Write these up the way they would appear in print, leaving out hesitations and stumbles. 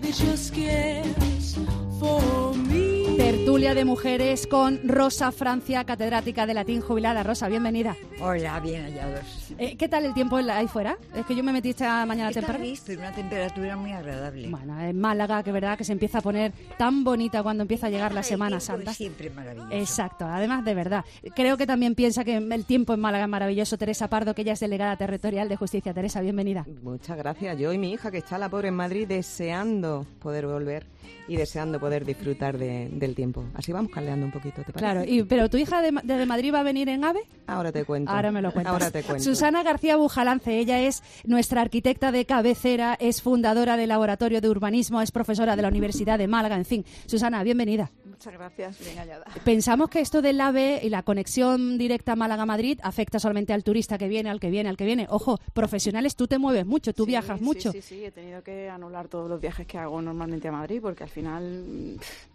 Tertulia de mujeres con Rosa Francia, catedrática de latín jubilada. Rosa, bienvenida. Hola, bien hallados. ¿Qué tal el tiempo ahí fuera? Es que yo me metí esta mañana temprano. Está gris, una temperatura muy agradable. Bueno, en Málaga, que verdad que se empieza a poner tan bonita cuando empieza a llegar la Semana Santa. Siempre maravilloso. Exacto, además de verdad. Creo que también piensa que el tiempo en Málaga es maravilloso. Teresa Pardo, que ella es delegada territorial de Justicia. Teresa, bienvenida. Muchas gracias. Yo y mi hija, que está la pobre en Madrid, deseando poder volver y deseando poder disfrutar del tiempo. Así vamos caldeando un poquito, ¿te parece? Claro, pero ¿tu hija desde Madrid va a venir en AVE? Ahora te cuento. Ahora me lo cuentas. Ahora te cuento. Susana García Bujalance, ella es nuestra arquitecta de cabecera, es fundadora del Laboratorio de Urbanismo, es profesora de la Universidad de Málaga, en fin. Susana, bienvenida. Muchas gracias, bien hallada. Pensamos que esto del AVE y la conexión directa Málaga-Madrid afecta solamente al turista que viene, al que viene. Ojo, profesionales, tú te mueves mucho, tú viajas mucho. Sí, he tenido que anular todos los viajes que hago normalmente a Madrid porque al final...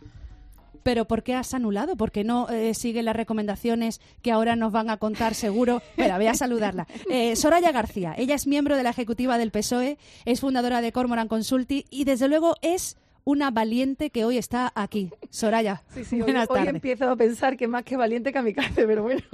¿Pero por qué has anulado? ¿Por qué no siguen las recomendaciones que ahora nos van a contar seguro? Espera, voy a saludarla. Soraya García, ella es miembro de la ejecutiva del PSOE, es fundadora de Cormoran Consulting y desde luego es una valiente que hoy está aquí. Soraya, buenas tardes. Hoy empiezo a pensar que más que valiente kamikaze, pero bueno.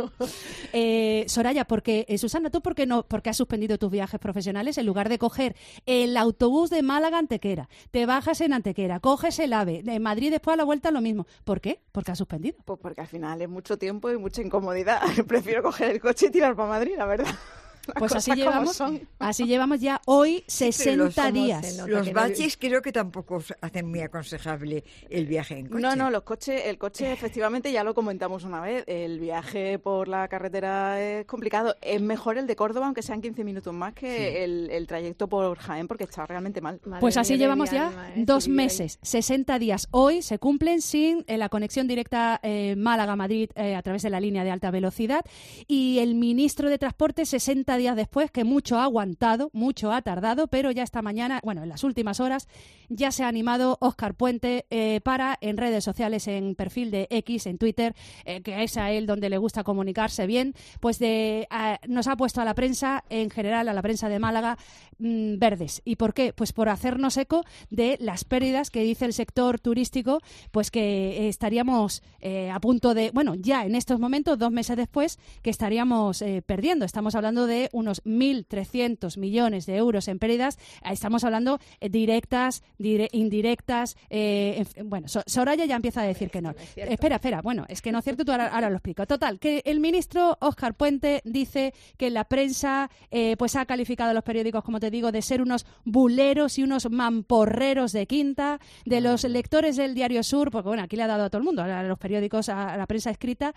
Soraya, Susana, ¿tú por qué has suspendido tus viajes profesionales? En lugar de coger el autobús de Málaga a Antequera, te bajas en Antequera, coges el AVE, de Madrid después a la vuelta lo mismo. ¿Por qué? ¿Por qué has suspendido? Pues porque al final es mucho tiempo y mucha incomodidad. Prefiero coger el coche y tirar para Madrid, la verdad. Pues así llevamos ya hoy 60 días. Los baches creo que tampoco hacen muy aconsejable el viaje en coche. No, el coche efectivamente ya lo comentamos una vez. El viaje por la carretera es complicado. Es mejor el de Córdoba, aunque sean 15 minutos más que el trayecto por Jaén, porque está realmente mal. Pues así llevamos ya 2 meses, 60 días. Hoy se cumplen sin la conexión directa Málaga-Madrid a través de la línea de alta velocidad. Y el ministro de Transporte, 60 días después, que mucho ha aguantado, mucho ha tardado, pero ya esta mañana, bueno, en las últimas horas, ya se ha animado Óscar Puente para, en redes sociales, en perfil de X, en Twitter, que es a él donde le gusta comunicarse bien, pues nos ha puesto a la prensa, en general a la prensa de Málaga, verdes. ¿Y por qué? Pues por hacernos eco de las pérdidas que dice el sector turístico, pues que estaríamos a punto de, bueno, ya en estos momentos, 2 meses después, que estaríamos perdiendo. Estamos hablando de unos 1.300 millones de euros en pérdidas. Estamos hablando directas, indirectas. Bueno, Soraya ya empieza a decir que no. Espera. Bueno, es que no es cierto, tú ahora lo explico. Total, que el ministro Óscar Puente dice que la prensa pues ha calificado a los periódicos, como te digo, de ser unos buleros y unos mamporreros de quinta, de los lectores del Diario Sur, porque bueno, aquí le ha dado a todo el mundo, a los periódicos, a la prensa escrita.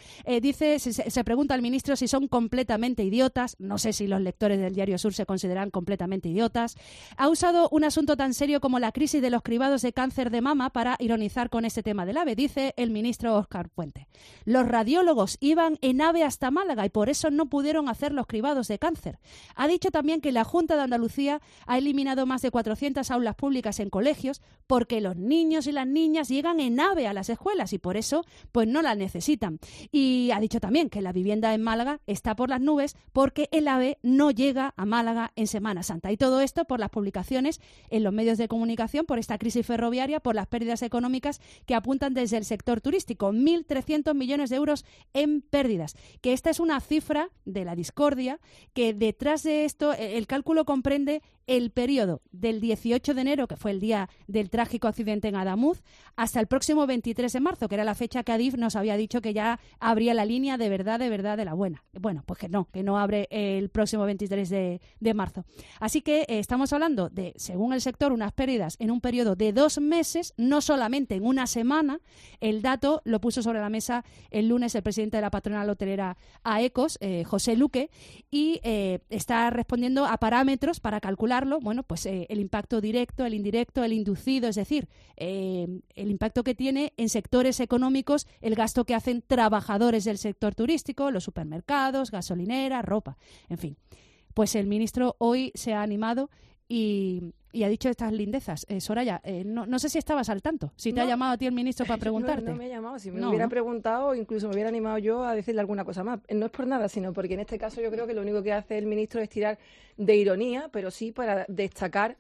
Se pregunta al ministro si son completamente idiotas. No sé si los lectores del Diario Sur se consideran completamente idiotas. Ha usado un asunto tan serio como la crisis de los cribados de cáncer de mama para ironizar con este tema del AVE, dice el ministro Óscar Puente. Los radiólogos iban en AVE hasta Málaga y por eso no pudieron hacer los cribados de cáncer. Ha dicho también que la Junta de Andalucía ha eliminado más de 400 aulas públicas en colegios porque los niños y las niñas llegan en AVE a las escuelas y por eso pues no las necesitan. Y ha dicho también que la vivienda en Málaga está por las nubes porque el AVE no llega a Málaga en Semana Santa. Y todo esto por las publicaciones en los medios de comunicación, por esta crisis ferroviaria, por las pérdidas económicas que apuntan desde el sector turístico. 1.300 millones de euros en pérdidas. Que esta es una cifra de la discordia, que detrás de esto el cálculo comprende el periodo del 18 de enero, que fue el día del trágico accidente en Adamuz, hasta el próximo 23 de marzo, que era la fecha que Adif nos había dicho que ya abría la línea de verdad de la buena. Bueno, pues que no abre el próximo 23 de marzo. Así que estamos hablando de, según el sector, unas pérdidas en un periodo de 2 meses, no solamente en una semana. El dato lo puso sobre la mesa el lunes el presidente de la patronal hotelera AECOS, José Luque, y está respondiendo a parámetros para calcularlo. Bueno, pues el impacto directo, el indirecto, el inducido, es decir, el impacto que tiene en sectores económicos el gasto que hacen trabajadores del sector turístico, los supermercados, gasolineras, ropa, en fin. Pues el ministro hoy se ha animado y ha dicho estas lindezas. Soraya, no sé si estabas al tanto, si te ha llamado a ti el ministro para preguntarte. No me ha llamado, si me hubiera preguntado, incluso me hubiera animado yo a decirle alguna cosa más. No es por nada, sino porque en este caso yo creo que lo único que hace el ministro es tirar de ironía, pero sí para destacar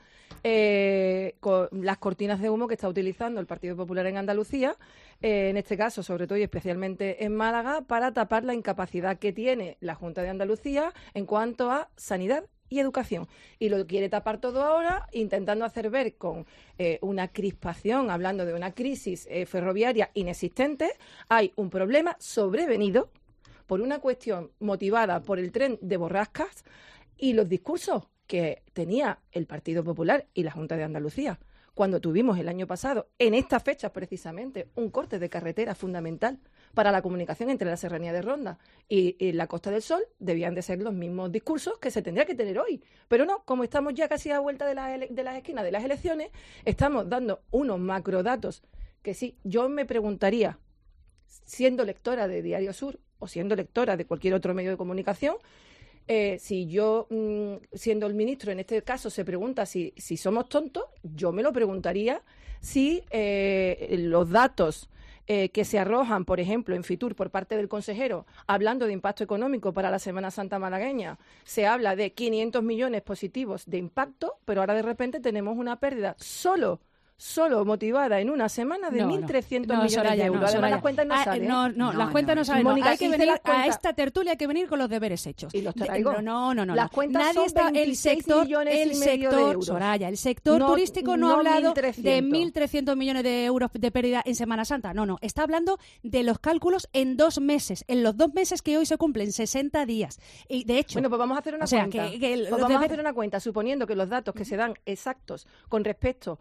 las cortinas de humo que está utilizando el Partido Popular en Andalucía, en este caso, sobre todo y especialmente en Málaga, para tapar la incapacidad que tiene la Junta de Andalucía en cuanto a sanidad y educación. Y lo quiere tapar todo ahora, intentando hacer ver con una crispación, hablando de una crisis ferroviaria inexistente. Hay un problema sobrevenido por una cuestión motivada por el tren de Borrascas y los discursos que tenía el Partido Popular y la Junta de Andalucía. Cuando tuvimos el año pasado, en estas fechas precisamente, un corte de carretera fundamental para la comunicación entre la Serranía de Ronda y la Costa del Sol, debían de ser los mismos discursos que se tendría que tener hoy. Pero no, como estamos ya casi a vuelta de las esquinas de las elecciones, estamos dando unos macrodatos que sí, yo me preguntaría, siendo lectora de Diario Sur o siendo lectora de cualquier otro medio de comunicación, si yo, siendo el ministro, en este caso, se pregunta si somos tontos, yo me lo preguntaría si los datos que se arrojan, por ejemplo, en Fitur por parte del consejero, hablando de impacto económico para la Semana Santa malagueña, se habla de 500 millones positivos de impacto, pero ahora de repente tenemos una pérdida solo motivada en una semana de 1.300 millones Soraya, de euros. Además, las cuentas no salen. Las cuentas no salen. Mónica, hay que venir a esta tertulia, hay que venir con los deberes hechos. Y los traigo. No. Las cuentas Nadie son 26 millones y medio de euros. Soraya, el sector turístico no ha hablado 1.300. de 1.300 millones de euros de pérdida en Semana Santa. No. Está hablando de los cálculos en 2 meses. En los 2 meses que hoy se cumplen 60 días. Y de hecho... Bueno, pues vamos a hacer una cuenta. Vamos a hacer una cuenta, suponiendo que los datos que se dan exactos con respecto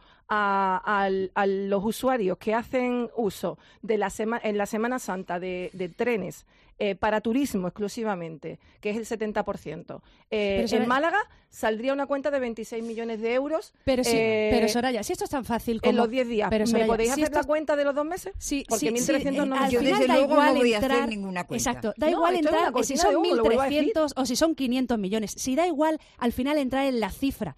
a los usuarios que hacen uso de en la Semana Santa de trenes para turismo exclusivamente, que es el 70%. En Málaga saldría una cuenta de 26 millones de euros. Pero Soraya, si esto es tan fácil como... En los 10 días. Pero, Soraya, ¿me podéis hacer la cuenta de los 2 meses? Sí, porque 1.300 no me... Yo desde luego no voy a hacer ninguna cuenta. Exacto, da igual entrar si son 1.300 o si son 500 millones. Si da igual al final entrar en la cifra.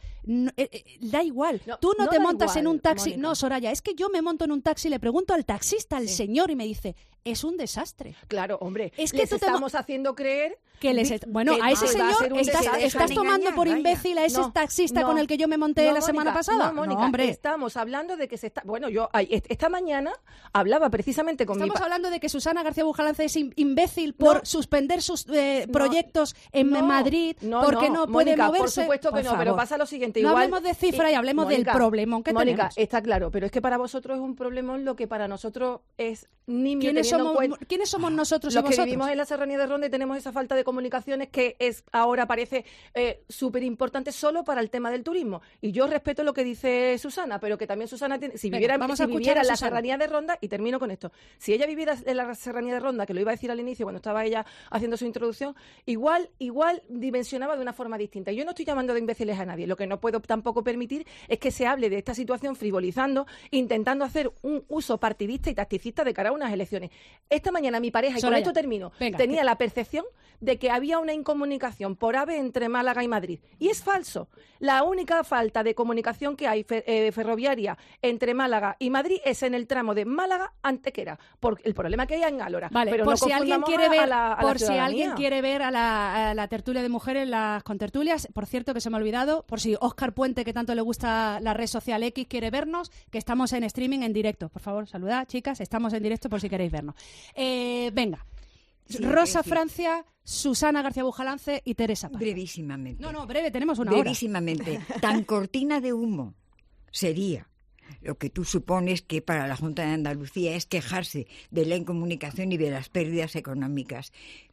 Da igual. Tú no te montas en un taxi. Mónica. No, Soraya, es que yo me monto en un taxi, le pregunto al taxista, al señor, y me dice, es un desastre. Claro, hombre, es que tú estamos haciendo creer que a ese señor estás tomando por imbécil a ese taxista con el que yo me monté la semana pasada. No, Mónica, hombre. Estamos hablando de que se está... Bueno, yo esta mañana hablaba precisamente con Estamos hablando de que Susana García Bujalance es imbécil por suspender sus proyectos en Madrid porque no puede Mónica, moverse. Por supuesto que no, pero pasa lo siguiente. No hablemos de cifra y hablemos del problemón que tenemos. Mónica, está claro, pero es que para vosotros es un problemón lo que para nosotros es nimio. ¿Quiénes somos nosotros y los vosotros? que vivimos en la Serranía de Ronda y tenemos esa falta de comunicaciones que ahora parece súper importante solo para el tema del turismo. Y yo respeto lo que dice Susana, pero que también Susana tiene... Si viviera en la Serranía de Ronda, y termino con esto, si ella viviera en la Serranía de Ronda, que lo iba a decir al inicio cuando estaba ella haciendo su introducción, igual dimensionaba de una forma distinta. Yo no estoy llamando de imbéciles a nadie. Lo que no puedo tampoco permitir es que se hable de esta situación frivolizando, intentando hacer un uso partidista y tacticista de cara a unas elecciones. Esta mañana mi pareja, y con esto termino, tenía la percepción de que había una incomunicación por AVE entre Málaga y Madrid. Y es falso. La única falta de comunicación que hay ferroviaria entre Málaga y Madrid es en el tramo de Málaga-Antequera, por el problema que hay en Gálora. Vale, pero por no si alguien quiere ver, si alguien quiere ver a la tertulia de mujeres, las contertulias, por cierto que se me ha olvidado, por si Óscar Puente, que tanto le gusta la red social X, quiere vernos, que estamos en streaming en directo. Por favor, saludad, chicas, estamos en directo por si queréis vernos. Venga. Sí, Rosa Francia, Susana García Bujalance y Teresa Parra. Brevísimamente. No, breve, tenemos una Brevísimamente. Tan cortina de humo sería lo que tú supones que para la Junta de Andalucía es quejarse de la incomunicación y de las pérdidas económicas.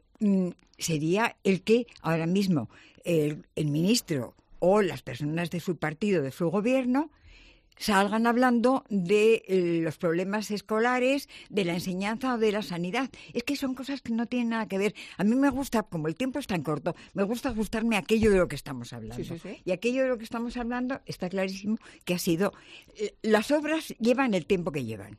Sería el que ahora mismo el ministro o las personas de su partido, de su gobierno, salgan hablando de los problemas escolares, de la enseñanza o de la sanidad. Es que son cosas que no tienen nada que ver. A mí me gusta, como el tiempo es tan corto, me gusta ajustarme a aquello de lo que estamos hablando. Sí. Y aquello de lo que estamos hablando está clarísimo que ha sido... Las obras llevan el tiempo que llevan.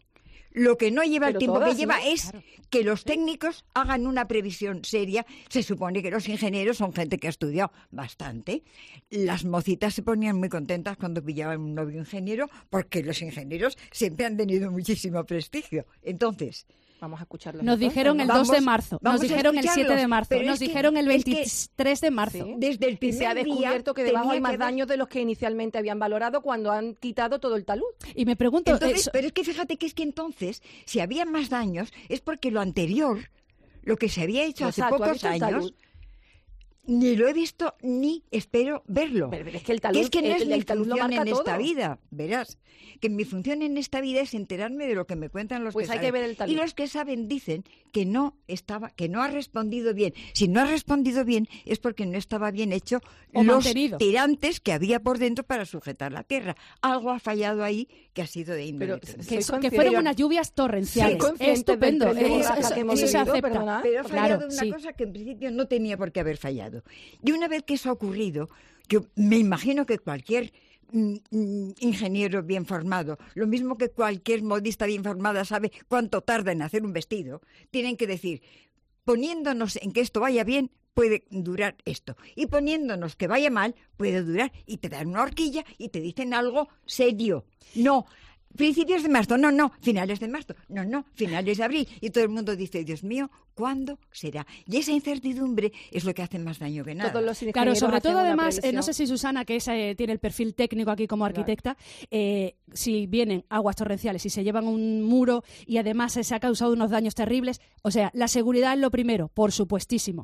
Lo que no lleva el Pero tiempo todas, que lleva ¿no? es que los técnicos hagan una previsión seria. Se supone que los ingenieros son gente que ha estudiado bastante. Las mocitas se ponían muy contentas cuando pillaban un novio ingeniero, porque los ingenieros siempre han tenido muchísimo prestigio. Entonces, Vamos a escucharlos. Nos entonces, dijeron ¿no? el Vamos- 2 de marzo, nos vamos a dijeron el 7 de escucharlos, marzo, pero nos es que- dijeron el es que 23 de marzo. Sí. desde el Y primer se ha descubierto día que debajo tenía hay más que haber- daños de los que inicialmente habían valorado cuando han quitado todo el talud. Y me pregunto, Entonces, pero es que fíjate que es que entonces, si había más daños, es porque lo anterior, lo que se había hecho O hace sea, ¿tú has pocos visto el años, talud? ni lo he visto ni espero verlo. Pero es que el Que talud, es que no es mi el talud lo función marca en esta todo. vida, verás. Que mi función en esta vida es enterarme de lo que me cuentan los Pues que hay que saben. ver el talud. Y los que saben dicen que no ha respondido bien. Si no ha respondido bien es porque no estaba bien hecho O los mantenido. tirantes que había por dentro para sujetar la tierra. Algo ha fallado ahí que ha sido de Pero índole. sois que conscientes- fueron unas lluvias torrenciales. Sois conscientes del Estupendo, tren de borraja eso, que hemos eso se vivido, acepta. perdonad. Pero ha Claro, fallado una sí. cosa que en principio no tenía por qué haber fallado. Y una vez que eso ha ocurrido, yo me imagino que cualquier ingeniero bien formado, lo mismo que cualquier modista bien formada sabe cuánto tarda en hacer un vestido, tienen que decir, poniéndonos en que esto vaya bien, puede durar esto. Y poniéndonos que vaya mal, puede durar. Y te dan una horquilla y te dicen algo serio. No, principios de marzo, no, finales de marzo, no, finales de abril. Y todo el mundo dice, Dios mío, ¿cuándo será? Y esa incertidumbre es lo que hace más daño que nada. Todos los Claro, ingenieros sobre hacen todo una además, no previsión. sé si Susana, que tiene el perfil técnico aquí como arquitecta, si vienen aguas torrenciales y se llevan un muro y además se ha causado unos daños terribles, o sea, la seguridad es lo primero, por supuestísimo.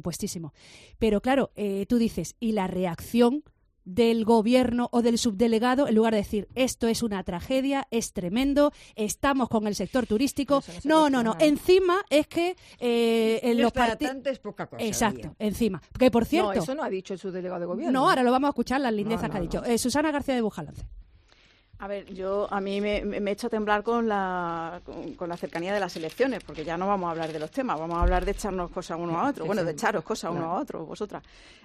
Pero claro, tú dices, ¿y la reacción del gobierno o del subdelegado, en lugar de decir esto es una tragedia, es tremendo, estamos con el sector turístico? Eso no se No, cuestiona. encima es que No los es para partidos... tanto, es poca cosa. Exacto, oye. encima. Que por cierto... No, eso no ha dicho el subdelegado de gobierno. No, ahora lo vamos a escuchar, las lindezas No, que ha no, dicho. no. Susana García de Bujalance. A ver, a mí me echa a temblar con la cercanía de las elecciones, porque ya no vamos a hablar de los temas, vamos a hablar de echarnos cosas uno a otro, bueno, de echaros cosas uno a otro, vosotras.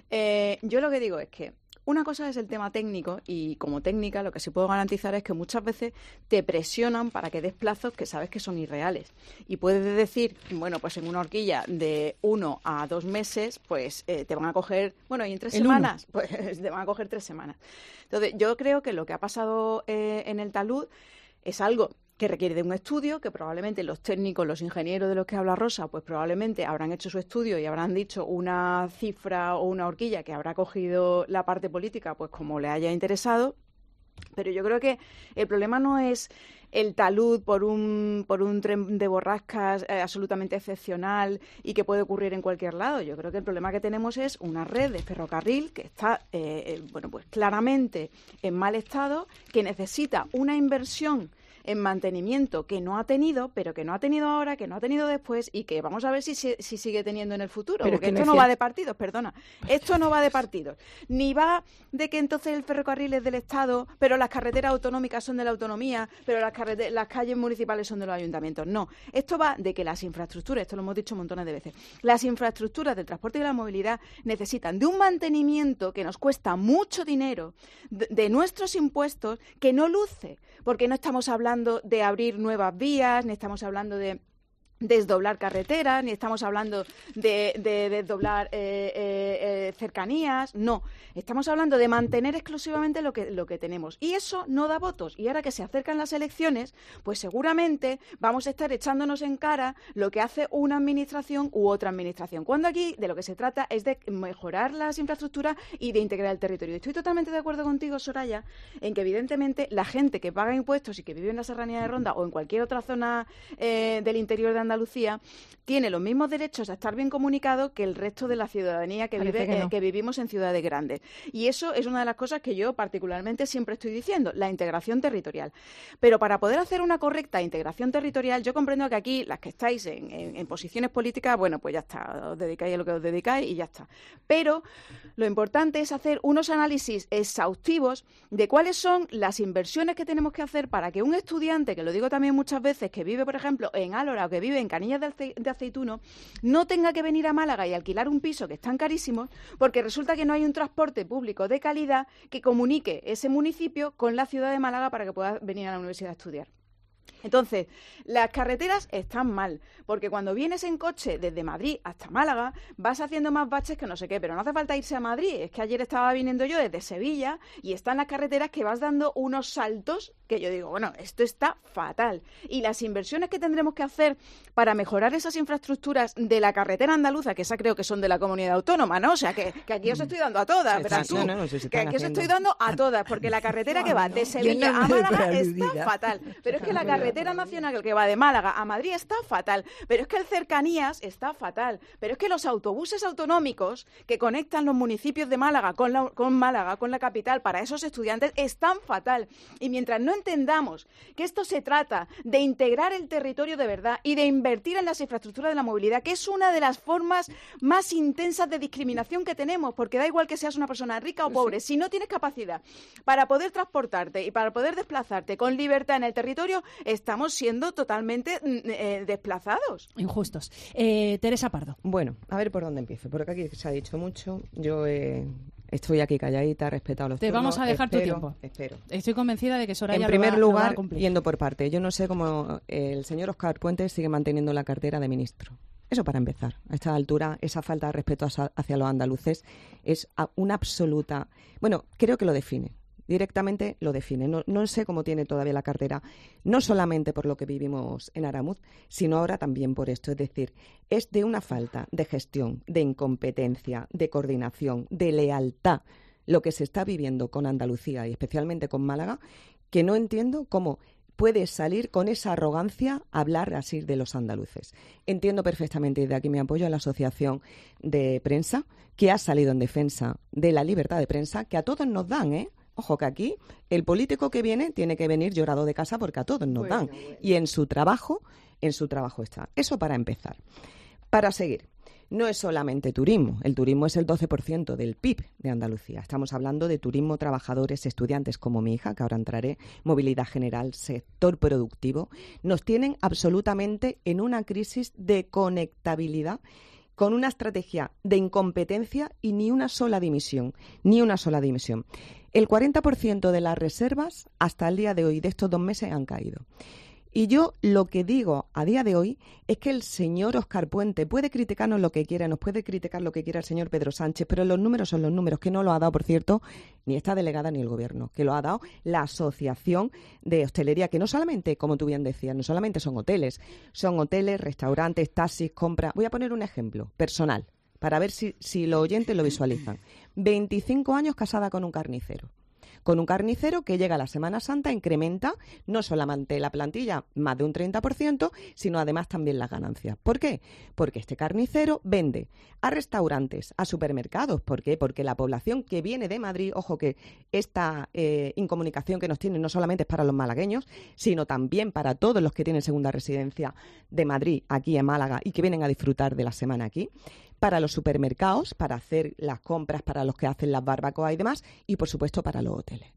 Yo lo que digo es que una cosa es el tema técnico y como técnica lo que sí puedo garantizar es que muchas veces te presionan para que des plazos que sabes que son irreales. Y puedes decir, bueno, pues en una horquilla de 1 a 2 meses, pues te van a coger, bueno, y en 3 semanas, pues te van a coger 3 semanas. Entonces, yo creo que lo que ha pasado en el talud es algo que requiere de un estudio, que probablemente los técnicos, los ingenieros de los que habla Rosa, pues probablemente habrán hecho su estudio y habrán dicho una cifra o una horquilla que habrá cogido la parte política pues como le haya interesado. Pero yo creo que el problema no es el talud por un tren de borrascas absolutamente excepcional y que puede ocurrir en cualquier lado. Yo creo que el problema que tenemos es una red de ferrocarril que está pues claramente en mal estado, que necesita una inversión en mantenimiento que no ha tenido, pero que no ha tenido ahora, que no ha tenido después y que vamos a ver si sigue teniendo en el futuro. Pero Porque es que esto no no es va de partidos, perdona. Esto no va de partidos. Ni va de que entonces el ferrocarril es del Estado, pero las carreteras autonómicas son de la autonomía, pero las calles municipales son de los ayuntamientos. No. Esto va de que las infraestructuras, esto lo hemos dicho montones de veces, las infraestructuras del transporte y de la movilidad necesitan de un mantenimiento que nos cuesta mucho dinero de nuestros impuestos que no luce, porque no estamos hablando de abrir nuevas vías, ni estamos hablando de desdoblar carreteras, ni estamos hablando de desdoblar cercanías, no. Estamos hablando de mantener exclusivamente lo que tenemos. Y eso no da votos. Y ahora que se acercan las elecciones, pues seguramente vamos a estar echándonos en cara lo que hace una administración u otra administración. Cuando aquí de lo que se trata es de mejorar las infraestructuras y de integrar el territorio. Estoy totalmente de acuerdo contigo, Soraya, en que evidentemente la gente que paga impuestos y que vive en la Serranía de Ronda o en cualquier otra zona del interior de Andalucía tiene los mismos derechos a estar bien comunicado que el resto de la ciudadanía que vivimos en ciudades grandes. Y eso es una de las cosas que yo particularmente siempre estoy diciendo, la integración territorial. Pero para poder hacer una correcta integración territorial, yo comprendo que aquí, las que estáis en posiciones políticas, bueno, pues ya está, os dedicáis a lo que os dedicáis y ya está. Pero lo importante es hacer unos análisis exhaustivos de cuáles son las inversiones que tenemos que hacer para que un estudiante, que lo digo también muchas veces, que vive, por ejemplo, en Álora o que vive en Canillas de Aceituno, no tenga que venir a Málaga y alquilar un piso que están carísimos, porque resulta que no hay un transporte público de calidad que comunique ese municipio con la ciudad de Málaga para que pueda venir a la universidad a estudiar. Entonces, las carreteras están mal, porque cuando vienes en coche desde Madrid hasta Málaga, vas haciendo más baches que no sé qué, pero no hace falta irse a Madrid. Es que ayer estaba viniendo yo desde Sevilla y están las carreteras que vas dando unos saltos que yo digo, bueno, esto está fatal. Y las inversiones que tendremos que hacer para mejorar esas infraestructuras de la carretera andaluza, que esa creo que son de la comunidad autónoma, ¿no? O sea, que aquí os estoy dando a todas, verás tú, que aquí os estoy dando a todas, porque la carretera que va de Sevilla a Málaga está fatal. Pero es que la carretera nacional que va de Málaga a Madrid está fatal, pero es que el cercanías está fatal, pero es que los autobuses autonómicos que conectan los municipios de Málaga con Málaga, con la capital, para esos estudiantes, están fatal. Y mientras no entendamos que esto se trata de integrar el territorio de verdad y de invertir en las infraestructuras de la movilidad, que es una de las formas más intensas de discriminación que tenemos, porque da igual que seas una persona rica o pobre, si no tienes capacidad para poder transportarte y para poder desplazarte con libertad en el territorio, estamos siendo totalmente desplazados. Injustos. Teresa Pardo. Bueno, a ver por dónde empiezo, porque aquí se ha dicho mucho. Yo estoy aquí calladita, respetado los turnos. Te vamos a dejar tu tiempo. Espero. Estoy convencida de que Soraya en primer lo va a lugar, cumplir. yendo por parte, yo no sé cómo el señor Óscar Puente sigue manteniendo la cartera de ministro. Eso para empezar. A esta altura, esa falta de respeto hacia los andaluces es una absoluta... Bueno, creo que lo define. Directamente lo define. No sé cómo tiene todavía la cartera, no solamente por lo que vivimos en Aramuz, sino ahora también por esto. Es decir, es de una falta de gestión, de incompetencia, de coordinación, de lealtad, lo que se está viviendo con Andalucía y especialmente con Málaga, que no entiendo cómo puede salir con esa arrogancia a hablar así de los andaluces. Entiendo perfectamente, y de aquí me apoyo a la Asociación de Prensa, que ha salido en defensa de la libertad de prensa, que a todos nos dan, ¿eh? Ojo que aquí el político que viene tiene que venir llorado de casa porque a todos nos dan. Y en su trabajo está. Eso para empezar. Para seguir, no es solamente turismo. El turismo es el 12% del PIB de Andalucía. Estamos hablando de turismo, trabajadores, estudiantes como mi hija, que ahora entraré, movilidad general, sector productivo. Nos tienen absolutamente en una crisis de conectabilidad, con una estrategia de incompetencia y ni una sola dimisión. El 40% de las reservas hasta el día de hoy, de estos 2 meses, han caído. Y yo lo que digo a día de hoy es que el señor Óscar Puente puede criticarnos lo que quiera, nos puede criticar lo que quiera el señor Pedro Sánchez, pero los números son los números, que no lo ha dado, por cierto, ni esta delegada ni el gobierno, que lo ha dado la Asociación de Hostelería, que no solamente, como tú bien decías, no solamente son hoteles, restaurantes, taxis, compras. Voy a poner un ejemplo personal, para ver si los oyentes lo visualizan. 25 años casada con un carnicero. Con un carnicero que llega a la Semana Santa, incrementa no solamente la plantilla más de un 30%, sino además también las ganancias. ¿Por qué? Porque este carnicero vende a restaurantes, a supermercados. ¿Por qué? Porque la población que viene de Madrid, ojo que esta incomunicación que nos tienen no solamente es para los malagueños, sino también para todos los que tienen segunda residencia de Madrid aquí en Málaga y que vienen a disfrutar de la semana aquí, para los supermercados, para hacer las compras, para los que hacen las barbacoas y demás, y por supuesto para los hoteles.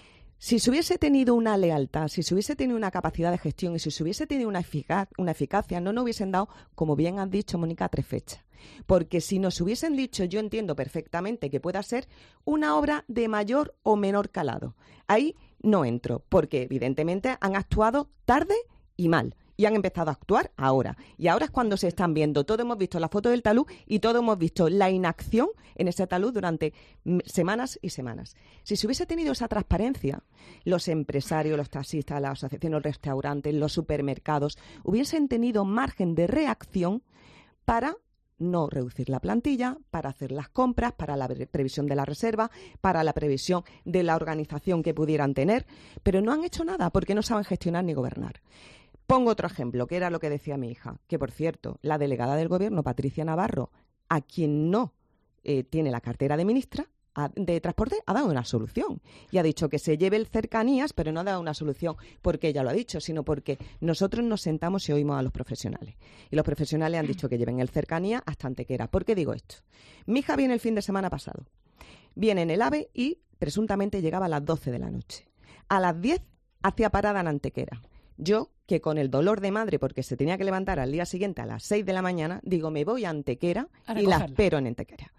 Si se hubiese tenido una lealtad, si se hubiese tenido una capacidad de gestión y si se hubiese tenido una eficacia, no nos hubiesen dado, como bien has dicho, Mónica, 3 fechas. Porque si nos hubiesen dicho, yo entiendo perfectamente que pueda ser una obra de mayor o menor calado. Ahí no entro, porque evidentemente han actuado tarde y mal. Y han empezado a actuar ahora. Y ahora es cuando se están viendo. Todos hemos visto la foto del talud y todos hemos visto la inacción en ese talud durante semanas y semanas. Si se hubiese tenido esa transparencia, los empresarios, los taxistas, las asociaciones, los restaurantes, los supermercados, hubiesen tenido margen de reacción para no reducir la plantilla, para hacer las compras, para la previsión de la reserva, para la previsión de la organización que pudieran tener. Pero no han hecho nada porque no saben gestionar ni gobernar. Pongo otro ejemplo, que era lo que decía mi hija, que por cierto, la delegada del gobierno, Patricia Navarro, a quien no tiene la cartera de ministra de Transporte, ha dado una solución. Y ha dicho que se lleve el cercanías, pero no ha dado una solución porque ella lo ha dicho, sino porque nosotros nos sentamos y oímos a los profesionales. Y los profesionales han dicho que lleven el cercanía hasta Antequera. ¿Por qué digo esto? Mi hija viene el fin de semana pasado. Viene en el AVE y presuntamente llegaba a las 12 de la noche. A las 10 hacía parada en Antequera. Yo, que con el dolor de madre, porque se tenía que levantar al día siguiente a las 6 de la mañana, digo, me voy a Antequera y la espero en Antequera.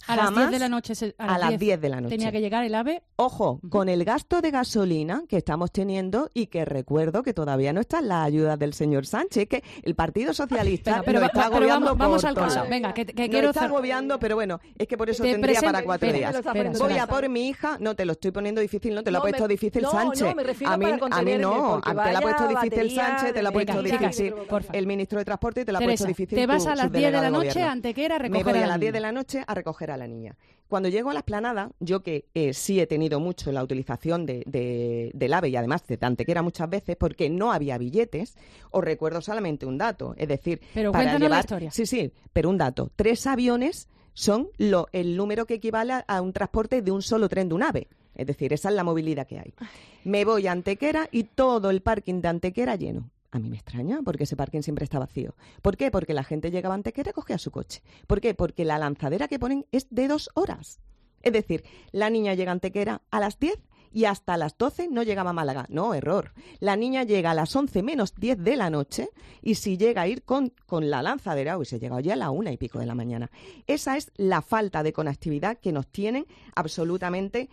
A las 10 de la noche. A las 10 de la noche. Tenía que llegar el AVE. Ojo, con el gasto de gasolina que estamos teniendo y que recuerdo que todavía no están las ayudas del señor Sánchez, que el Partido Socialista pero está agobiando vamos al por caso. todos. Venga, que no quiero está agobiando, pero bueno, es que por eso tendría para 4 días. Voy a por mi hija, no te lo estoy poniendo difícil, no te lo ha puesto difícil Sánchez. No, me refiero a mí no, te lo ha puesto difícil Sánchez, te lo ha puesto difícil el ministro de Transporte y te lo ha puesto difícil. Te vas a las 10 de la noche a Antequera a recoger a la niña. Me voy a las 10 de la noche a recoger a la niña. Cuando llego a la Explanada, yo que sí he tenido mucho la utilización del AVE y además de Antequera muchas veces porque no había billetes, os recuerdo solamente un dato, es decir, pero para cuéntanos llevar, la historia. Sí, pero un dato, 3 aviones son el número que equivale a un transporte de un solo tren de un AVE. Es decir, esa es la movilidad que hay. Me voy a Antequera y todo el parking de Antequera lleno. A mí me extraña, porque ese parking siempre está vacío. ¿Por qué? Porque la gente llegaba a Antequera y cogía su coche. ¿Por qué? Porque la lanzadera que ponen es de 2 horas. Es decir, la niña llega a Antequera a las 10 y hasta las 12 no llegaba a Málaga. No, error. La niña llega a las 11 menos 10 de la noche y si llega a ir con la lanzadera, se llega ya a la 1 y pico de la mañana. Esa es la falta de conectividad que nos tienen absolutamente,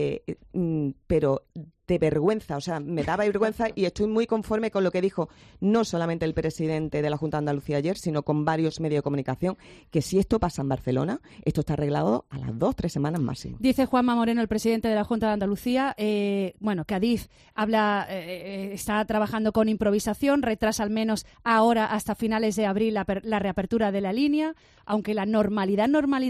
pero de vergüenza, o sea, me daba vergüenza y estoy muy conforme con lo que dijo no solamente el presidente de la Junta de Andalucía ayer, sino con varios medios de comunicación, que si esto pasa en Barcelona, esto está arreglado a las 2-3 semanas máximo. Dice Juanma Moreno, el presidente de la Junta de Andalucía, que Adif está trabajando con improvisación, retrasa al menos ahora hasta finales de abril la reapertura de la línea, aunque la normalidad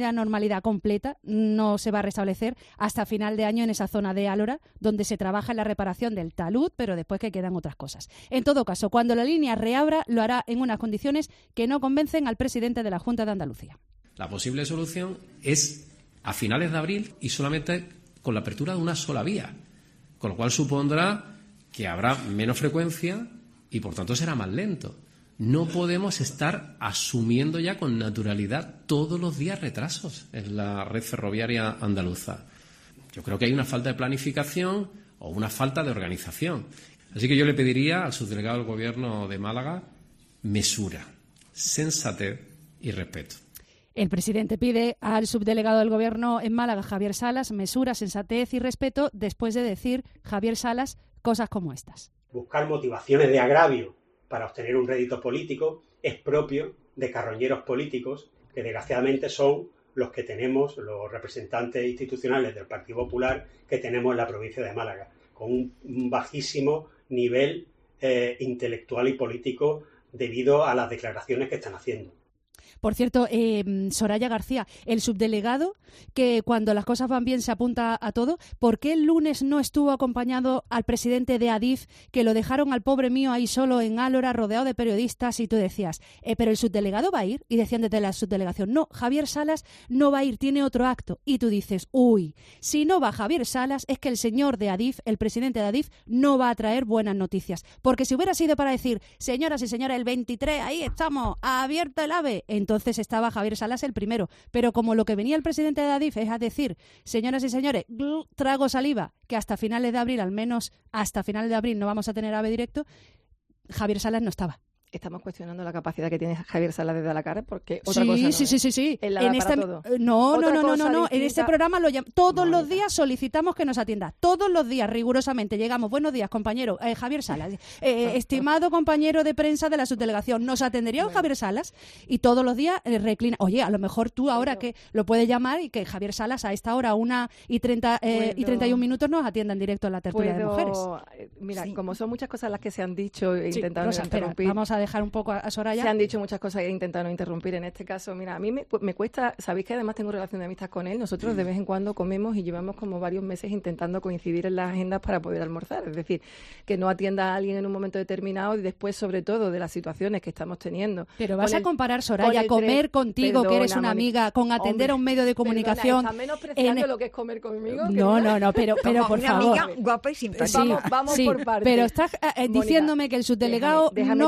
completa no se va a restablecer hasta final de año en esa zona de Álora, donde se trabaja en la reparación del talud, pero después que quedan otras cosas. En todo caso, cuando la línea reabra, lo hará en unas condiciones que no convencen al presidente de la Junta de Andalucía. La posible solución es a finales de abril y solamente con la apertura de una sola vía, con lo cual supondrá que habrá menos frecuencia y por tanto será más lento. No podemos estar asumiendo ya con naturalidad todos los días retrasos en la red ferroviaria andaluza. Yo creo que hay una falta de planificación o una falta de organización. Así que yo le pediría al subdelegado del Gobierno de Málaga mesura, sensatez y respeto. El presidente pide al subdelegado del Gobierno en Málaga, Javier Salas, mesura, sensatez y respeto, después de decir, Javier Salas, cosas como estas. Buscar motivaciones de agravio para obtener un rédito político es propio de carroñeros políticos que desgraciadamente son los que tenemos, los representantes institucionales del Partido Popular que tenemos en la provincia de Málaga, con un bajísimo nivel intelectual y político debido a las declaraciones que están haciendo. Por cierto, Soraya García, el subdelegado, que cuando las cosas van bien se apunta a todo, ¿por qué el lunes no estuvo acompañado al presidente de Adif, que lo dejaron al pobre mío ahí solo en Álora, rodeado de periodistas, y tú decías, pero el subdelegado va a ir? Y decían desde la subdelegación, no, Javier Salas no va a ir, tiene otro acto. Y tú dices, uy, si no va Javier Salas, es que el señor de Adif, el presidente de Adif, no va a traer buenas noticias. Porque si hubiera sido para decir, señoras y señores, el 23, ahí estamos, abierto el AVE, entonces estaba Javier Salas el primero. Pero como lo que venía el presidente de Adif es a decir, señoras y señores, trago saliva, que hasta finales de abril, al menos hasta finales de abril no vamos a tener AVE directo, Javier Salas no estaba. Estamos cuestionando la capacidad que tiene Javier Salas de dar la cara, porque otra cosa no, sí. Él la da para todo. No. En este programa todos los días solicitamos que nos atienda. Todos los días, rigurosamente. Llegamos, buenos días, compañero. Javier Salas, estimado compañero de prensa de la subdelegación, ¿nos atendería Javier Salas? Y todos los días reclina. Oye, a lo mejor tú ahora que lo puedes llamar y que Javier Salas a esta hora, 1:30 y 31 minutos, nos atienda en directo en la tertulia de mujeres. Mira, como son muchas cosas las que se han dicho, intentando interrumpir. Vamos a dejar un poco a Soraya. Se han dicho muchas cosas y he intentado no interrumpir. En este caso, mira, a mí me cuesta, sabéis que además tengo relación de amistad con él. Nosotros de vez en cuando comemos y llevamos como varios meses intentando coincidir en las agendas para poder almorzar. Es decir, que no atienda a alguien en un momento determinado y después, sobre todo, de las situaciones que estamos teniendo. Pero vas a comparar, Soraya, comer contigo, que eres una amiga, con atender a un medio de comunicación. ¿Estás menospreciando lo que es comer conmigo? No, pero por favor. Amiga guapa y simpática. Vamos por partes. Pero estás diciéndome que el subdelegado no come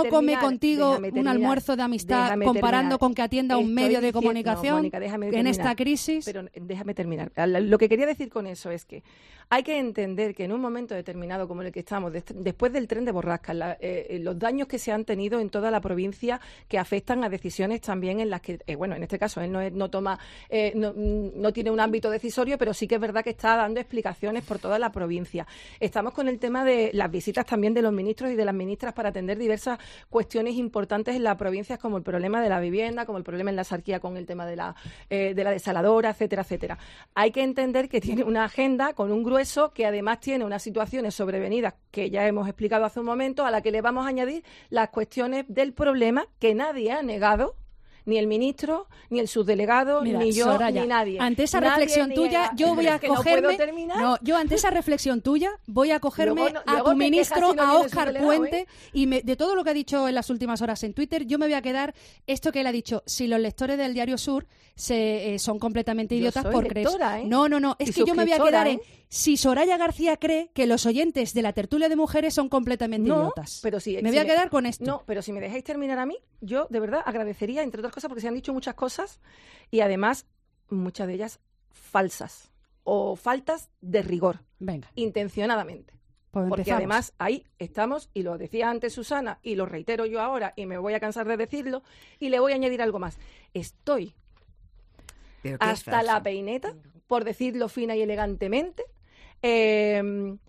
contigo un almuerzo de amistad comparando con que atienda un medio de comunicación Mónica, en esta crisis. Pero déjame terminar. Lo que quería decir con eso es que hay que entender que en un momento determinado como en el que estamos, después del tren de borrascas, los daños que se han tenido en toda la provincia que afectan a decisiones también en las que, bueno, en este caso él no tiene un ámbito decisorio, pero sí que es verdad que está dando explicaciones por toda la provincia. Estamos con el tema de las visitas también de los ministros y de las ministras para atender diversas cuestiones importantes en la provincia, como el problema de la vivienda, como el problema en la Sarquía con el tema de la desaladora, etcétera, etcétera. Hay que entender que tiene una agenda con un grueso que además tiene unas situaciones sobrevenidas que ya hemos explicado hace un momento, a la que le vamos a añadir las cuestiones del problema que nadie ha negado, ni el ministro, ni el subdelegado, ni yo, Soraya, ni nadie. Ante esa reflexión tuya, yo voy a cogerme... ante esa reflexión tuya voy a cogerme a tu ministro, a Óscar Puente, y de todo lo que ha dicho en las últimas horas en Twitter, yo me voy a quedar esto que él ha dicho: si los lectores del Diario Sur son completamente idiotas por creer... No, es que yo me voy a quedar en... Si Soraya García cree que los oyentes de la tertulia de mujeres son completamente idiotas. Pero me voy a quedar con esto. No, pero si me dejáis terminar a mí, yo de verdad agradecería, entre otras cosas, porque se han dicho muchas cosas y además muchas de ellas falsas o faltas de rigor. Venga. Intencionadamente. Pues porque empezamos. además ahí estamos, y lo decía antes Susana, y lo reitero yo ahora, y me voy a cansar de decirlo, y le voy a añadir algo más. Estoy hasta la peineta, por decirlo fina y elegantemente, de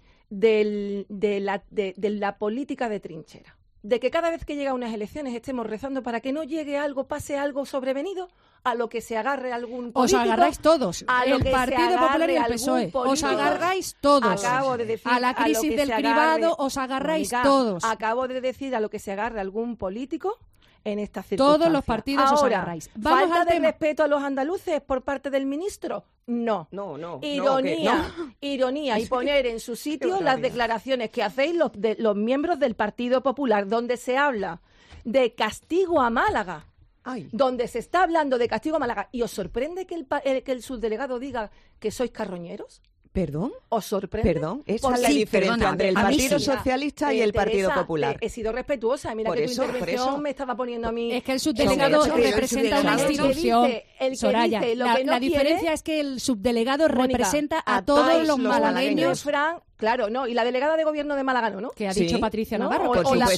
la política de trinchera. De que cada vez que llega unas elecciones estemos rezando para que no llegue algo, pase algo sobrevenido, a lo que se agarre algún político. Os agarráis todos, el Partido Popular y el PSOE. Os agarráis todos. Acabo de decir, a la crisis del cribado os agarráis todos. Acabo de decir a lo que se agarre algún político en esta circunstancia. Todos los partidos ahora, os agarráis. Vamos ¿falta de respeto a los andaluces por parte del ministro? No. Ironía y poner en su sitio las declaraciones que hacéis los miembros del Partido Popular, donde se habla de castigo a Málaga. Donde se está hablando de castigo a Málaga. ¿Y os sorprende que el subdelegado diga que sois carroñeros? ¿Perdón? ¿Os sorprende? Perdón, esa es la diferencia entre el Partido Socialista y el Partido Popular. He sido respetuosa, mira que tu intervención me estaba poniendo a mí... Es que el subdelegado representa una institución, Soraya. La diferencia es que el subdelegado representa a todos los malagueños. Claro, no, y la delegada de gobierno de Málaga no, que ha dicho Patricia Navarro, o la